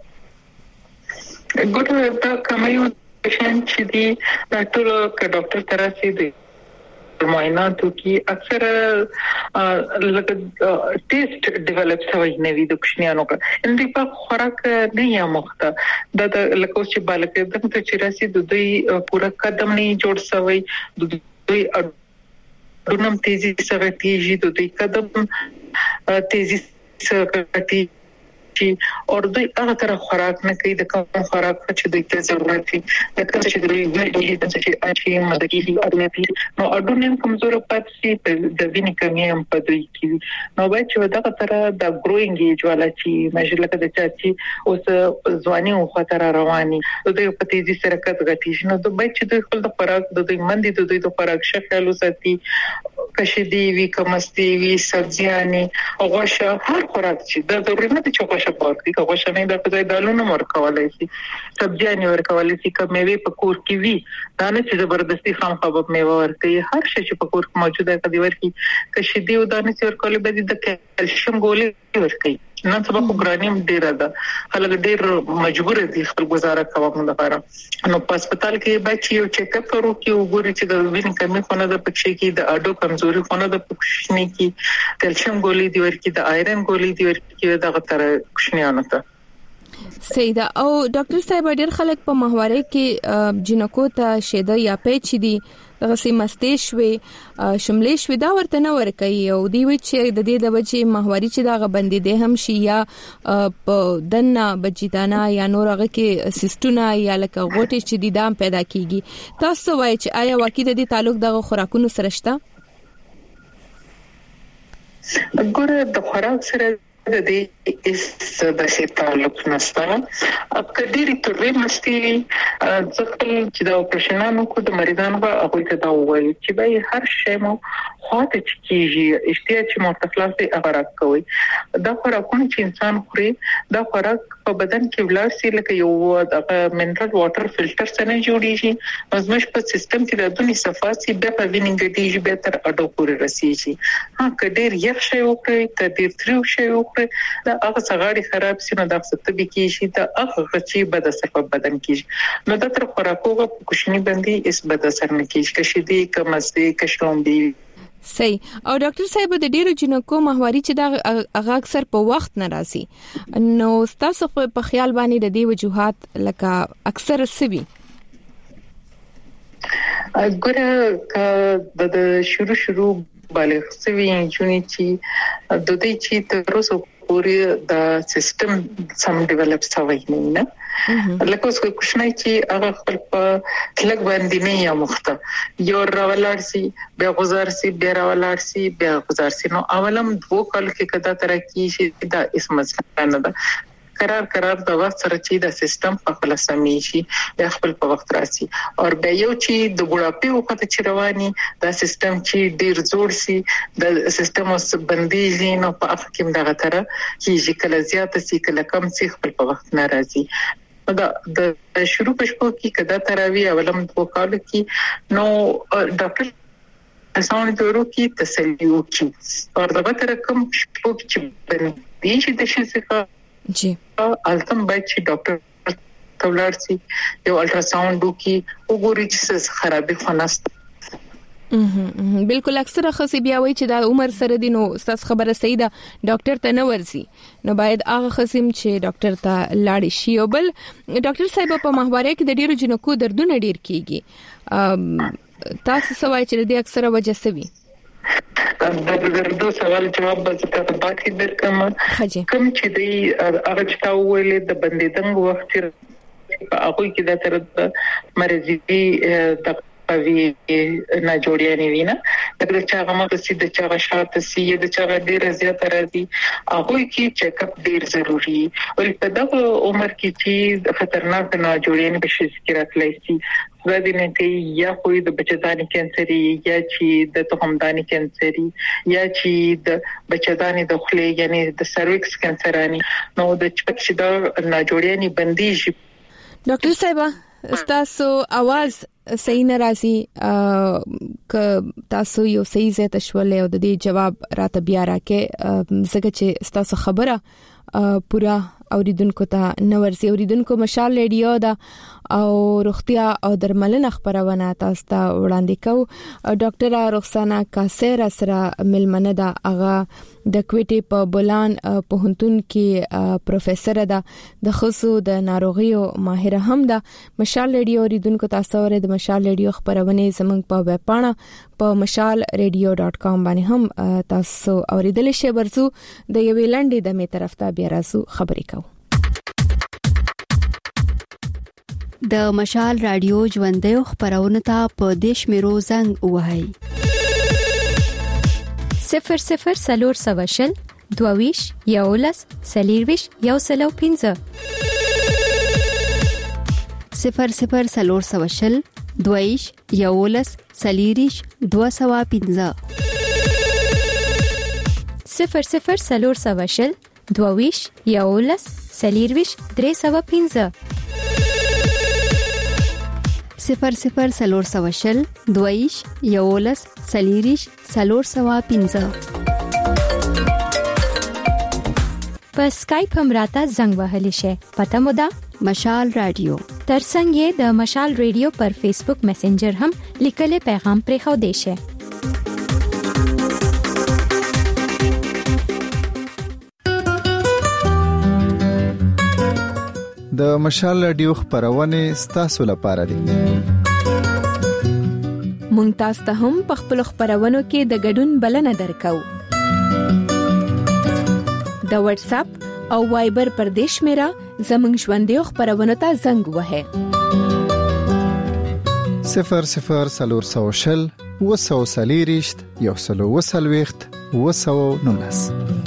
ګوره دا کمې چې دي ډاکټر تراسي دي معایناتو کې اکثر لکه ټیسټ ډیولپ شوی نوی د کوښنیانو کا اندې په خوراک نه یا مخته د لکه چې بالکل دغه چې راسي د دوی پورا قدم نه جوړ شوی د دوی اډونم تیزی سره تیزی دوی قدم تیزی سره تیزی اور دوی هغه تر خوراک نه کوي د کوم خوراک چې دوی ته ضرورت وي د کوم چې دوی ویډیو د چې اچي مدګي اډونې نو اډونې کمزور پاتې د وینې کمی هم پدوي کی نو باید چې دغه تر د ګروینګ ایج والا چې مجله د چاچي اوس ځواني او خطر رواني دوی په تیزی سره کټ نو دوی چې دوی خپل د خوراک د دوی مندي د دوی د خوراک شکل وساتي کشدي وی کمستی وی سبزياني او غوښه هر خوراک چې د ضرورت نه چې غوښه پورتي غوښه نه د ځای دالونو ورکولای شي سبزياني ورکولای شي کوم میوه په کور کې وی دا نه چې زبردستي خام خبب میوه ورکي هر شي چې په کور کې موجوده کدي ورکي کشدي او دانه چې ورکولای به د کلسیم ګولې ورکي نن سبا کو ګرانیم ډیر ده خلک ډیر مجبور دي خپل گزاره کوي لپاره نو په هسپتال کې به چې یو چیک اپ ورو کې وګوري چې د وینې کمی خونه د پښې کې د اډو کمزوري خونه د پښې کې کلسیم ګولې دی ورکی د آیرن ګولې دی ورکی دغه تر کوښنیانه ته سیدا او ډاکټر صاحب ډیر خلک په ماهواره کې جنکو ته شیده یا پیچ دي دغه سیمستې شوي شملې شوي دا ورته نه ورکي او دی وی چې د دې د بچي ماهواري چې دا غبندې ده هم شي یا په دنه بچیدانا یا نور هغه کې سیستونه یا لکه غوټي چې د دام پیدا کیږي تاسو وایي چې آیا واقعي د دې تعلق د خوراکونو سره شته ګوره د خوراک سره د دې اس د شي تعلق نشته اب کډيري ترې مستي ځکه چې دا اپریشنانو کو د مریضانو هغه ته دا وایي چې به هر شی مو خاطر کیږي اشتیا چې مرتخلاصي اغراق کوي دا خوراکونه چې انسان خوري دا خوراک په بدن کې ولارسي لکه یو د منرال واټر فلټر څخه جوړیږي مزمش په سیستم کې د دونی صفاسي به په وینینګ دیږي به تر اډو پورې رسیږي ها کډیر یخ شی وکړي کډیر تریو شی وکړي دا هغه سغاړي خراب سي نو د ستبي کیږي دا هغه غچي بد اثر په بدن کیږي نو د تر خوراکو په کوشنی باندې اس بد اثر نه کیږي کشدي کمسدي کشلومبي صحیح او ډاکټر صاحب د ډیرو جنکو ماهواري چې دا هغه اکثر په وخت ناراضي نو تاسو په خیال باندې د دې وجوهات لکه اکثر سوي ګوره د شروع بالغ سوي جونی چې د دې چې تر اوسه پورې د سیستم سم ډیولپ شوی نه لکه اوس کوښنه چې هغه خپل په لګ باندې نه یا مخته یو راولارسي بیا غزارسي بیا راولارسي بیا غزارسي نو اولم دوه کال کې کدا تر کې شي دا اسم څنګه نه ده قرار د وخت سره چې د سیستم په خپل سمې شي د خپل په وخت راسي او بیا یو چې د بوډاپي وخت چې رواني دا سیستم چې ډیر جوړ شي د سیستم اوس بنديږي نو په اخر کې دغه تر چې کله زیات سي کله کم سي خپل په وخت ناراضي دا د شروع پښپو کې کدا تراوی اولم په کال کې نو ډاکټر اسانه جوړو کې تسلی وکړي او دغه تر کوم پښپو چې بنديږي د شي څخه جی التم باید چې ډاکټر تولارسي یو الټراساوند وکي وګوري چې خرابې خناست بالکل اکثره خصي بیا وایي چې د عمر سره دي نو تاسو خبره صحیح ده ډاکټر ته نه ورسي نو باید هغه خصم چې ډاکټر ته لاړ شي او بل ډاکټر صاحب په ماهواره کې د ډیرو جنکو دردونه ډیر کیږي تاسو سوای چې د اکثره وجه سوي د دردو سوال جواب به تاسو باندې درکم کوم چې دی هغه چې تاسو ویلې د بندیدنګ وخت په هغه کې د تر مرزي د پوي نه جوړیانه وینا د چا غمه د چا شاته سي د چا ډیر زیات راځي هغه کې چیک اپ ډیر ضروری او په دغه عمر کې چې خطرناک نه جوړیانه به شي راتلای شي زادینه کې یا خو د بچداني کانسر یا چې د تخمداني کانسر یا چې د بچداني د خولې یعنی د سرویکس کانسرانی نو د چې دا ناجوړیانه بنديږي ډاکټر صاحب تاسو आवाज صحیح نه راځي ک تاسو یو صحیح ځای ته شولې او د دې جواب راته بیا راکې زګه چې تاسو خبره پورا اوریدونکو ته نو ورسي اوریدونکو مشال ریډیو دا او روغتیا او درملنه خبرونه تاسو ته وړاندې کوو. ډاکټر رخسانه کاسر سره ملمنه ده، هغه د کوټې په بولان پوهنتون کې پروفیسور ده، د خصوصو د ناروغیو ماهر هم ده. مشال ریډیو ریدونکو تاسو ورته د مشال ریډیو خبرونه زموږ په ویب پاڼه په mashalradio.com باندې هم تاسو اوریدل شئ. ورزو د یوې لنډې د می طرف ته بیا راځو خبرې کوو. د مشال رادیو ژوندې خبرونه ته په دیش میرو زنګ وهاي 00 سواشل 22 یولس سلیرویش یوسلو 15 00 سواشل 22 یولس سلیریش 215 00 سواشل 22 یولس سلیرویش 315 00 سواشل 22 یولس سلیریش 315 په اسکایپ هم راته زنګ وهلی شي. پته مو ده مشال رادیو ترڅنګ یې د مشال ریډیو پر فیسبوک میسنجر هم لیکل پیغام پرې خو دی شي. د مشال رادیو خبرونه ستاسو لپاره دي. مونږ تاسو ته هم په خپل خبرونو کې د ګډون بلنه درکو. د واتس اپ او وایبر پر دیش میرا زموږ ژوندې خبرونه ته زنګ وهه 00 وسلیریشت یوسلو وسلويخت وسو نونس.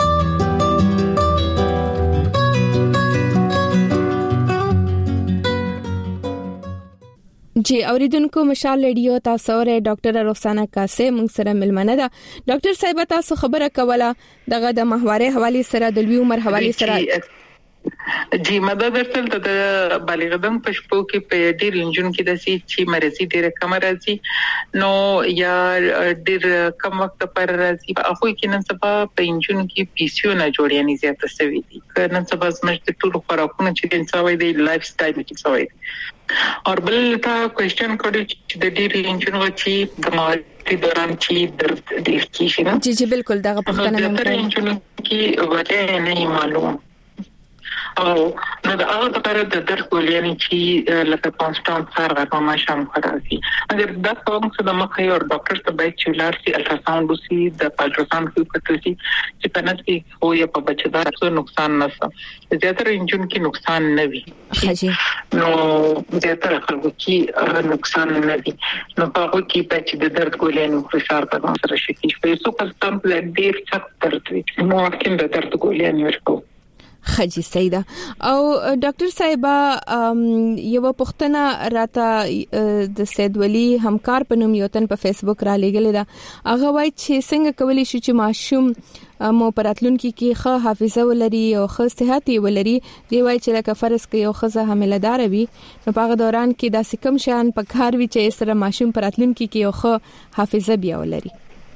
جی اوریدونکو مشال ریډیو تاسو ره ډاکټر رخسانه کاسه مونږ سره ملمنه ده. ډاکټر صاحب تاسو خبره کوله دغه د محوره حواله سره د لوی عمر حواله سره جی مدد درتل د بالغدن پښپو کې په ډیر انجن کې د سي چې مرزي ډیر کم راځي نو یا ډیر کم وخت پر راځي هغه کې نن سبا په انجن کې پی سی او نه جوړیانه زیاته سوي دي. نن سبا زموږ ټول خوراکونه چې انسان دی لایف سټایل کې سوي اور بل تا کوېسچن کړی چې د ډیر انجن وچی د مالتي دوران چې درد ډیر کیږي نه. جی بالکل دغه پښتنه مې کړې انجن کې وجه نه معلوم او نو دا هغه لپاره د درد ګولې چې لکه کانسټانټ سره ما شام خراسي اگر دا کوم څه د مخې او ډاکټر ته به چې لارسي الټراساوند وسی د الټراساوند کې پټسي چې پنځ کې هو یا په بچدار څه نقصان نه څه زیاتره انجن کې نقصان نه وي. حاجی نو زیاتره خلکو کې نقصان نه وي نو په هغه کې چې د درد ګولې نو فشار په سره شي چې څو کسان په ډیر سخت درد وي نو ممکن د درد ګولې ورکو. خجی سیدا او ډاکټر صاحبہ یو پختنه راته د سید ولی همکار په نوم یوتن په فیسبوک را لګل دا هغه وای چې څنګه کولی شي چې ماشوم مو پراتلون کې ښه حافظه ولري او ښه صحت ولري. دی وای چې لکه فرض کې یو خزه حاملدار وي نو په هغه دوران کې د سکم شان په کار وی چې سره ماشوم پراتلون کې یو ښه حافظه بیا ولري.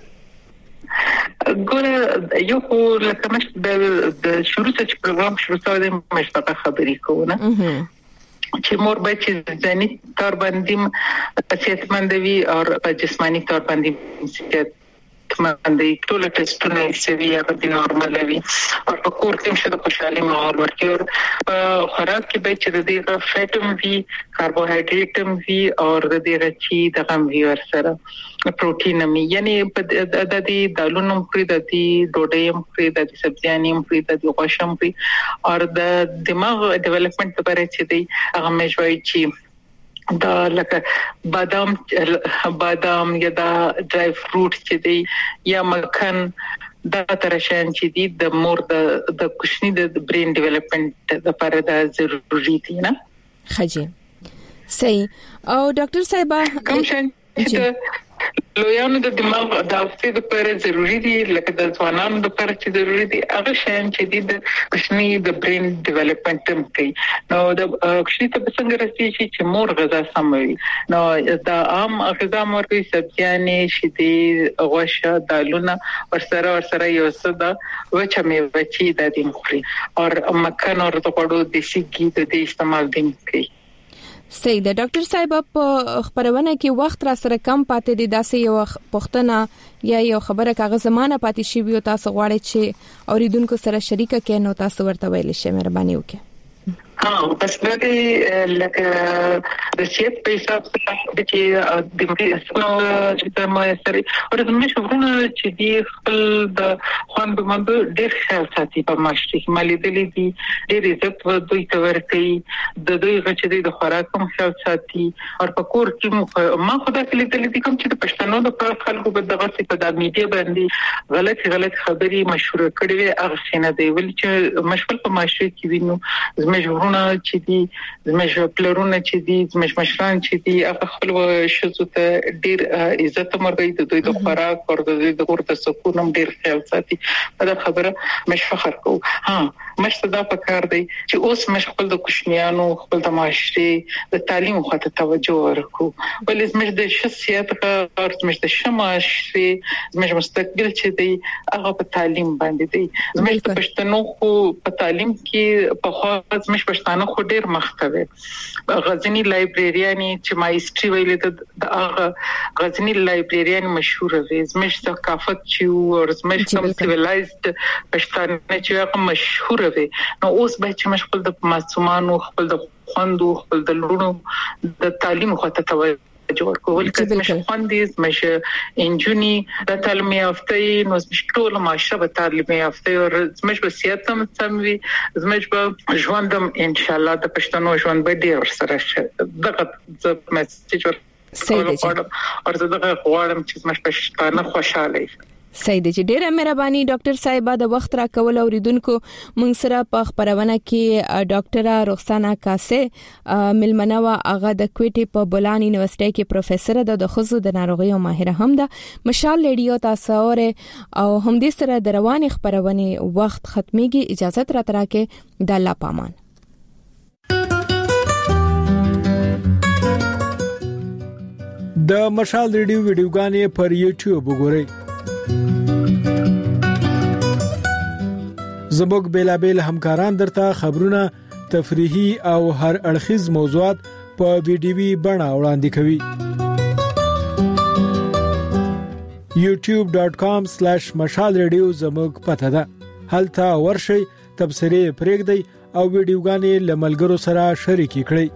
ګوره یو خو لکه مش د شروع څخه پروګرام شروع شوی مشتاق خبرې کوونه چې مور بچي ځاني تور باندې صحتمند وي او جسماني تور باندې صحت باندې ټول ټیسټونه سوي یا په نورمال وي او په کور کې شته خوشالي ماحول ورکړي او خوراک کې به چې د دې فیټم وي کاربوهایډریټم وي او د دې رچي د غم وی ور سره پروتین مې یعنی د دې دالونو پرې د دې ډوډۍ پرې د سبزیانې پرې د غوښم پرې او د دماغ ډیولپمنٹ لپاره چې دی هغه مې شوي چې دا لکه بادام یا دا ډرای فروټ چې دی یا مکھن دا ترشان چې دی د مور د کوشنی د برین ډیولپمنٹ لپاره دا ضروری دي نه. خجی صحیح او ډاکټر صاحب کوم شان لویانو د دماغ د اوسې د پر ضروری دي لکه د ځوانانو د پر چې ضروری دي هغه شان چې د کوشنی د برین ډیولپمنٹ هم کوي. نو د کوشنی ته څنګه رسي چې مور غذا سموي نو د عام غذا موري سبزیانې شیدې غوښه دالونه ورسره یو څه د وچه میوه چې د دې مخري او مکان او د پړو د سیګي د استعمال دي کوي. صحیح ده ډاکټر صاحب په خبرونه کې وخت را سره کم پاتې دي داسې یو پوښتنه یا یو خبره کاغذ زمانه پاتې شي وي تاسو غواړئ چې اوریدونکو سره شریکه کړئ نو تاسو ورته ویل شئ مهرباني وکړئ. بس لکه د شیپ په حساب سره چې د مریضونو چې ما سره ورته شوونه چې دی خپل د خوان به مند ډېر خیال ساتي په ماشتي مالي دلی دي ډېر عزت ودوي تور کوي د دوی غچې د خوراک هم خیال ساتي او په کور کې ما خدا کلی دلی دي کوم چې د پښتنو د خلکو په دغه څه په د میډیا باندې غلط خبري مشهور کړي وي هغه سینه دی ول چې مشغول په ماشتي کې وینو زموږ چې دي زموږ پلرونه چې دي زموږ مشران چې دي هغه خپل شذو ته ډیر عزت مرغی د دوی د خوراک او د دوی د ورته سکون هم ډیر خیال ساتي دا خبره مش فخر کو مش صدا پکار دی چې اوس مش خپل د کوشنیانو خپل د معاشري د تعلیم خاطر توجه ورکو ولې زموږ د شخصیت او زموږ د شماشري زموږ مستقبل چې دی هغه په تعلیم باندې دی زموږ د پښتنو خو په تعلیم کې په خاص زموږ پښتانه خو ډیر مختوي غزنی لایبرریانی چې ما هیستوري ویلې د هغه غزنی لایبرریان مشهور وي زموږ ثقافت چې او زموږ کوم سیویلایزد پښتانه چې هغه مشهور وي نو اوس به چې مشغول د معصومانو خپل د خوندو خپل د لونو د تعلیم خو ته توجه جوړ کول چې مش خوندیز مش انجونی د تعلیم یافته نو مش ټول معاشره په تعلیم یافته او مش وصیت هم سموي مش په ژوندم ان شاء الله د پښتنو ژوند به ډیر سره دغه میسج ورکړم او دغه غواړم چې مش پښتانه خوشاله صحیح دی چې ډیره مهرباني ډاکټر صاحب د وخت را کول اوریدونکو مونږ سره په خبرونه کې ډاکټره رخسانه کاسه ملمنه وا هغه د کوټي په بولان یونیورسيټي کې پروفیسور ده د خصوصي د ناروغیو ماهره هم ده مشال ریډیو تاسو او هم دې سره د رواني خبرونه وخت ختميږي اجازه تر ترکه د الله پامان د مشال ریډیو ویډیوګانې پر یوټیوب وګورئ زموږ بیلابل همکاران درته خبرونه تفریحي او هر اړخیز موضوعات په ویډیوي بڼه وړاندې کوي youtube.com/mashalradio زموږ پته ده هلته ورشي تبصرې پرېږدئ او ویډیوګانې لملګرو سره شریک کړئ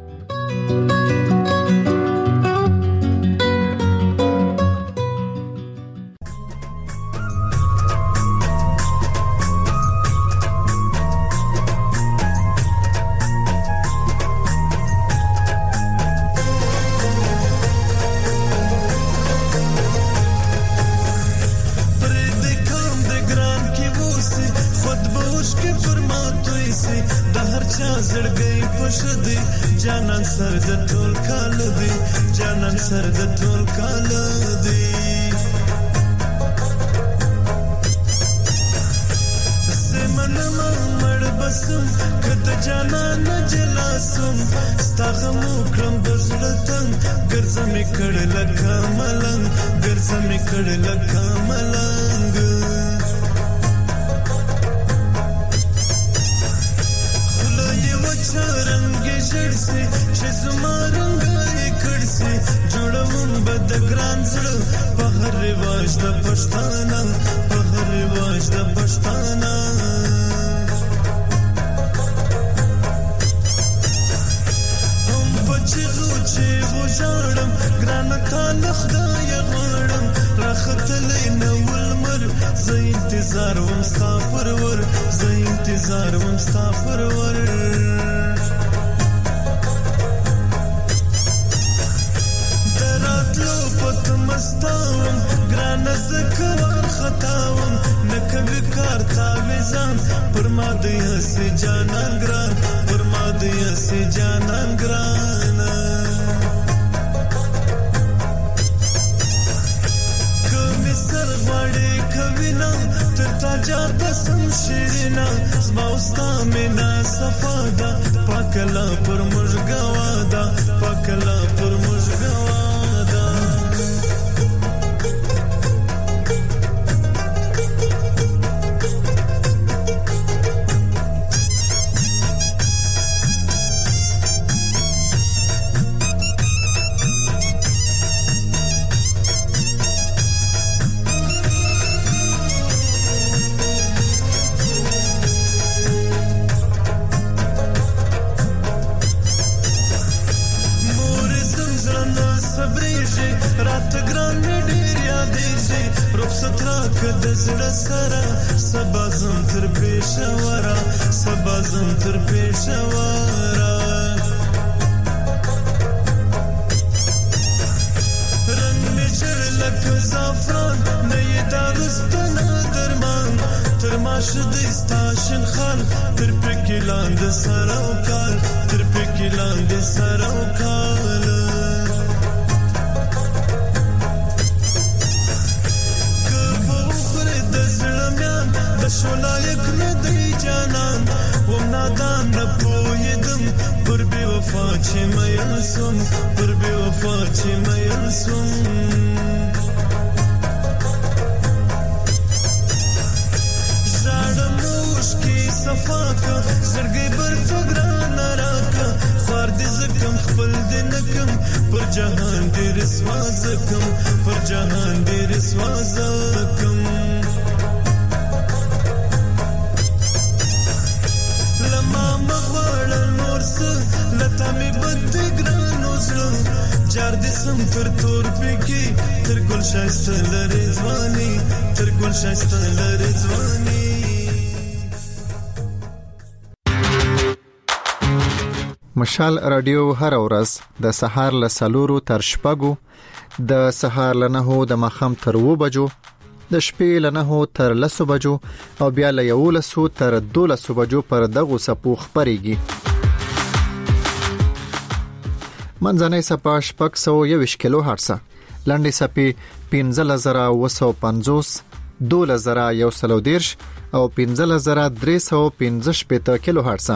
فرصت را کد زړه سره سبا زم تر پېښورا سبا زم تر پېښورا رنگ می چر لک زعفران نه داغستان درمان تر ماشد استاشن خان تر پکلاند سراو کال تر پکلاند سراو کال شولایک ندی جانان و نادان نپویدم پر بی وفا چی میلسم پر بی وفا چی میلسم زادم نوش کی صفاکا زرگی بر فگران راکا خوار دی زکم خپل دی نکم پر جهان دی رسوا زکم پر جهان دی رسوا زکم لتا می بد گرانو زلو جار دسم تر تور پکی تر گل شایسته لرزوانی تر گل شایسته لرزوانی مشال رادیو هر ورځ د سهار له 4 تر 6 د سهار له 9 د مخام تر 2 بجو د شپې له 9 تر 10 بجو او بیا له 11 تر 12 بجو پر دغه سپو خبريږي منځنۍ سپا شپږ 121 کیلو هرتز لاندې سپي 15950 12130 او 15315 کیلو هرتز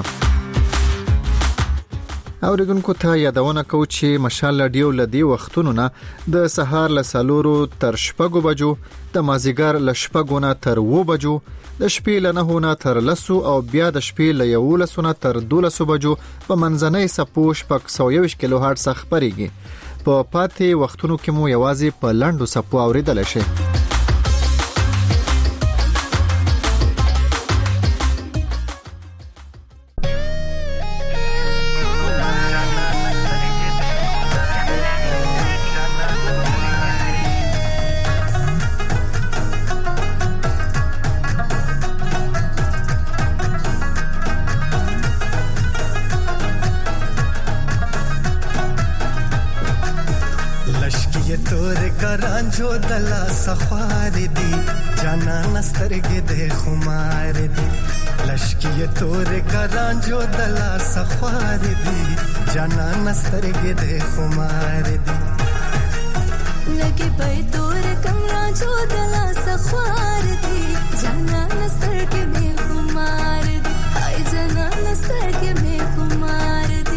اوریدونکو ته یادونه کوم چې مشال رادیو لدی وختونو نه د سهار له 4 تر 6 بجو د مازیګر له 6 نه تر 2 بجو د شپې له 9 نه تر 10 او بیا د شپې له 11 نه تر 12 بجو په منځنۍ سپو شپږ 121 کیلو هرتز خبريږي په پاتې وختونو کې مو یوازې په لاندو سپو اوریدل شي جو دلا سخوار دی جانا نسترګې د خمار دی لشکې تور کران جو دلا سخوار دی جانا نسترګې د خمار دی لګي په تور کمرا جو دلا سخوار دی جانا نسترګې د خمار دی هاي جانا نسترګې د خمار دی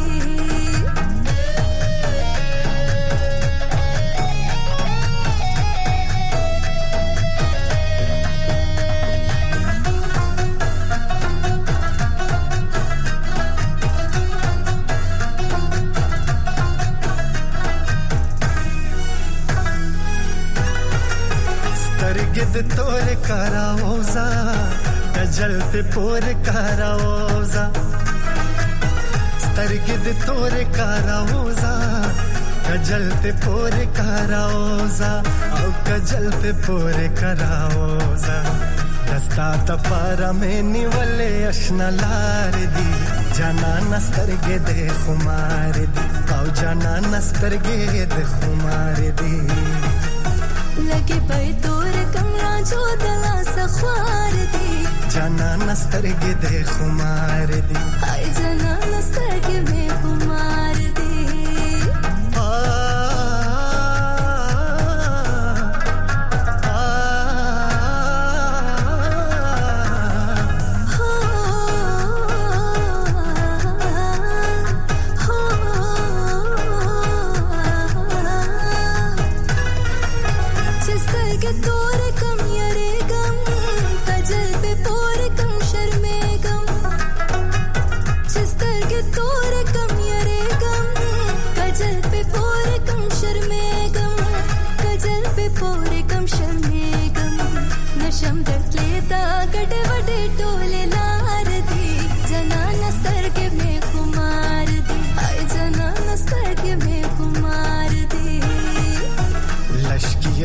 د تور کاراوزا کجل ته پور کاراوزا سترګې د تور کاراوزا کجل ته پور کاراوزا او کجل ته پور کاراوزا دستا ته پارا مې نیولې آشنا لار دی جانا نسترګې د خمار دی او جانا نسترګې د خمار دی لګي په تور کمرا جو دلا سخوار دی جانا نسترګې د خمار دی هاي جانا نسترګې د خمار دی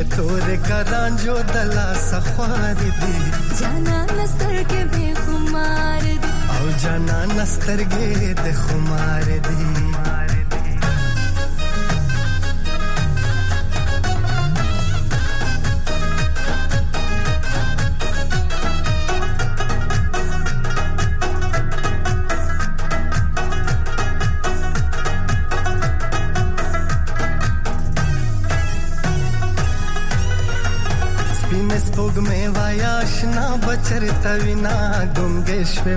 तोरे करंजो दला सखवार दी जाना नस्तर के बेखुमार दी औ जाना नस्तर गे दे खुमार दी स्पोग में वायाशना बचरता विना गुंगेश्वे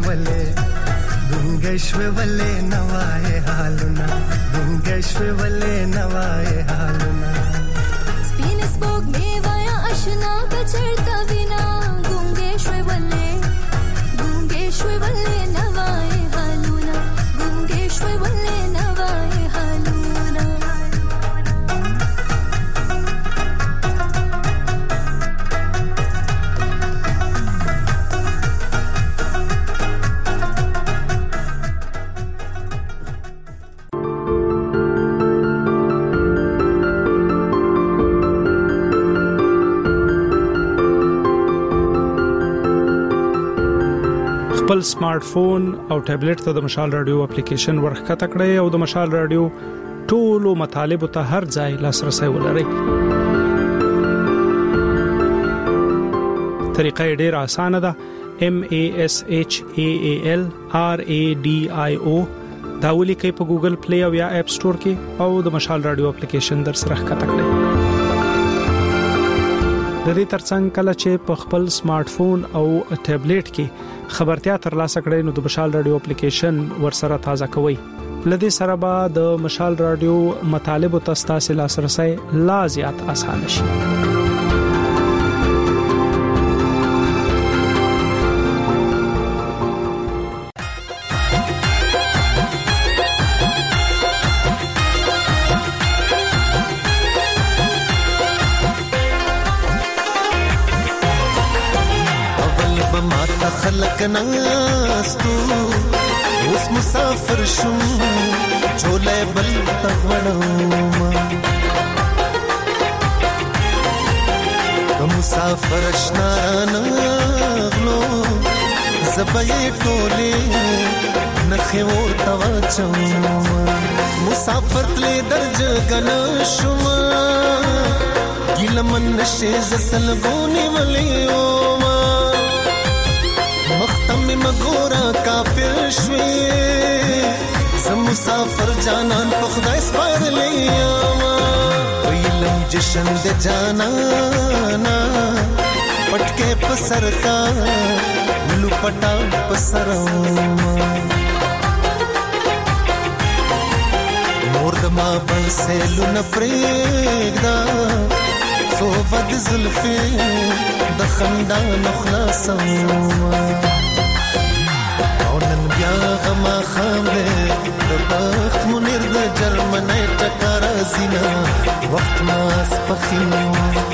वले नवाए हालुना गुंगेश्वे वले नवाए हालुना स्पिन स्पोग में वायाशना बचरता विना गुंगेश्वे वले नवाए हालुना गुंगेश्वे वले नवाए हालुना خپل سمارټ فون او ټابلیټ ته د مشال رادیو اپلیکیشن ورخکته کړئ او د مشال رادیو ټولو مطالبه ته هر ځای لاسرسي ولرئ. طریقه ډیره اسانه ده. MASHALRADIO دا ولیکئ په ګوګل پلی او یا اپ سٹور کې او د مشال رادیو اپلیکیشن در سره ښکته کړئ. د دې ترڅنګ کله چې په خپل سمارټ فون او ټابلیټ کې خبرتیا ترلاسه کړئ نو د مشال رادیو اپلیکیشن ورسره تازه کوئ. لدې سره به د مشال رادیو مطالب او تاسو لاسرسي لا زیات اسانه شي. خلق ناستو اوس مسافر شم چولې بل تغړم کوم مسافر شنا نغلو زبې ټولې نخې ورته واچم مسافر تلې درج غن شم ګلمن نشه زسل بونی ولیو مختم مګورا کافر شوي زم مسافر جانان په خدای سپارلې ما ویلم جشن د جانانا پټکه پسر کا لپټا پسرما مور د ما بل سلو نه پرېږدا سو بد زلفي د خندان خلاصم او نن بیا غما خامله د بخت منیر د جرمنۍ ټکر زینا وخت ما سپخینو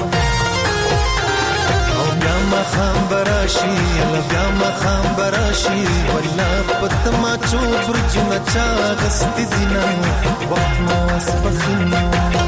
او بیا ما خام براشي لا بیا ما خام براشي ولا پت ما چو برجنا چا غست دینا وخت ما سپخینو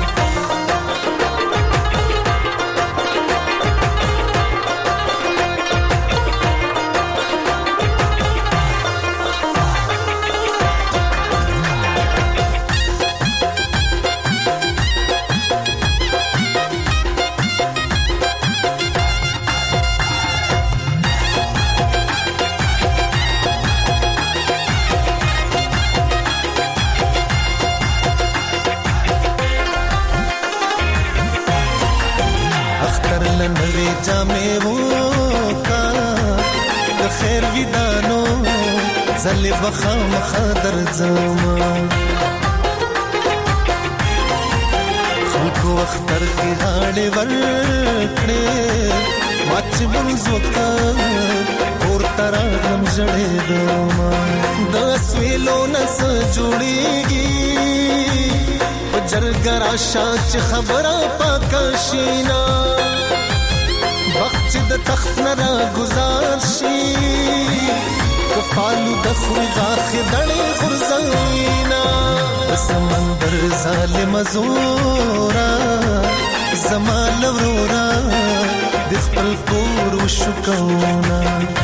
زلی بخام خادر زما خلکو اختر کی غاړې ورکړې واچ منځوکا اور ترغم جړې دما د سویلو نس جوړيږي جرګرا شاچ خبره پاکشینا وخت د تخت نرا گزار شي کفالو د خوغا خدړې غرزینا سمندر ظالم زورا زمال ورورا د خپل کور وشکونا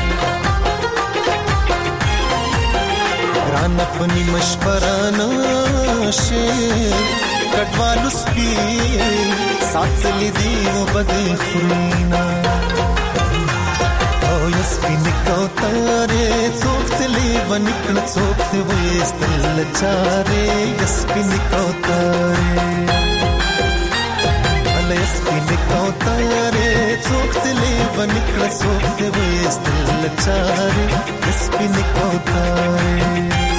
ران پنی مشپرانا شه کټوالو سپی ساتلی دی و بده خرینا او یسپین کوتاره څوکتلی ونکړ څوکته وېستل چاره یسپین کوتاره یسپین کوتاره څوکتلی ونکړ څوکته وېستل چاره یسپین کوتاره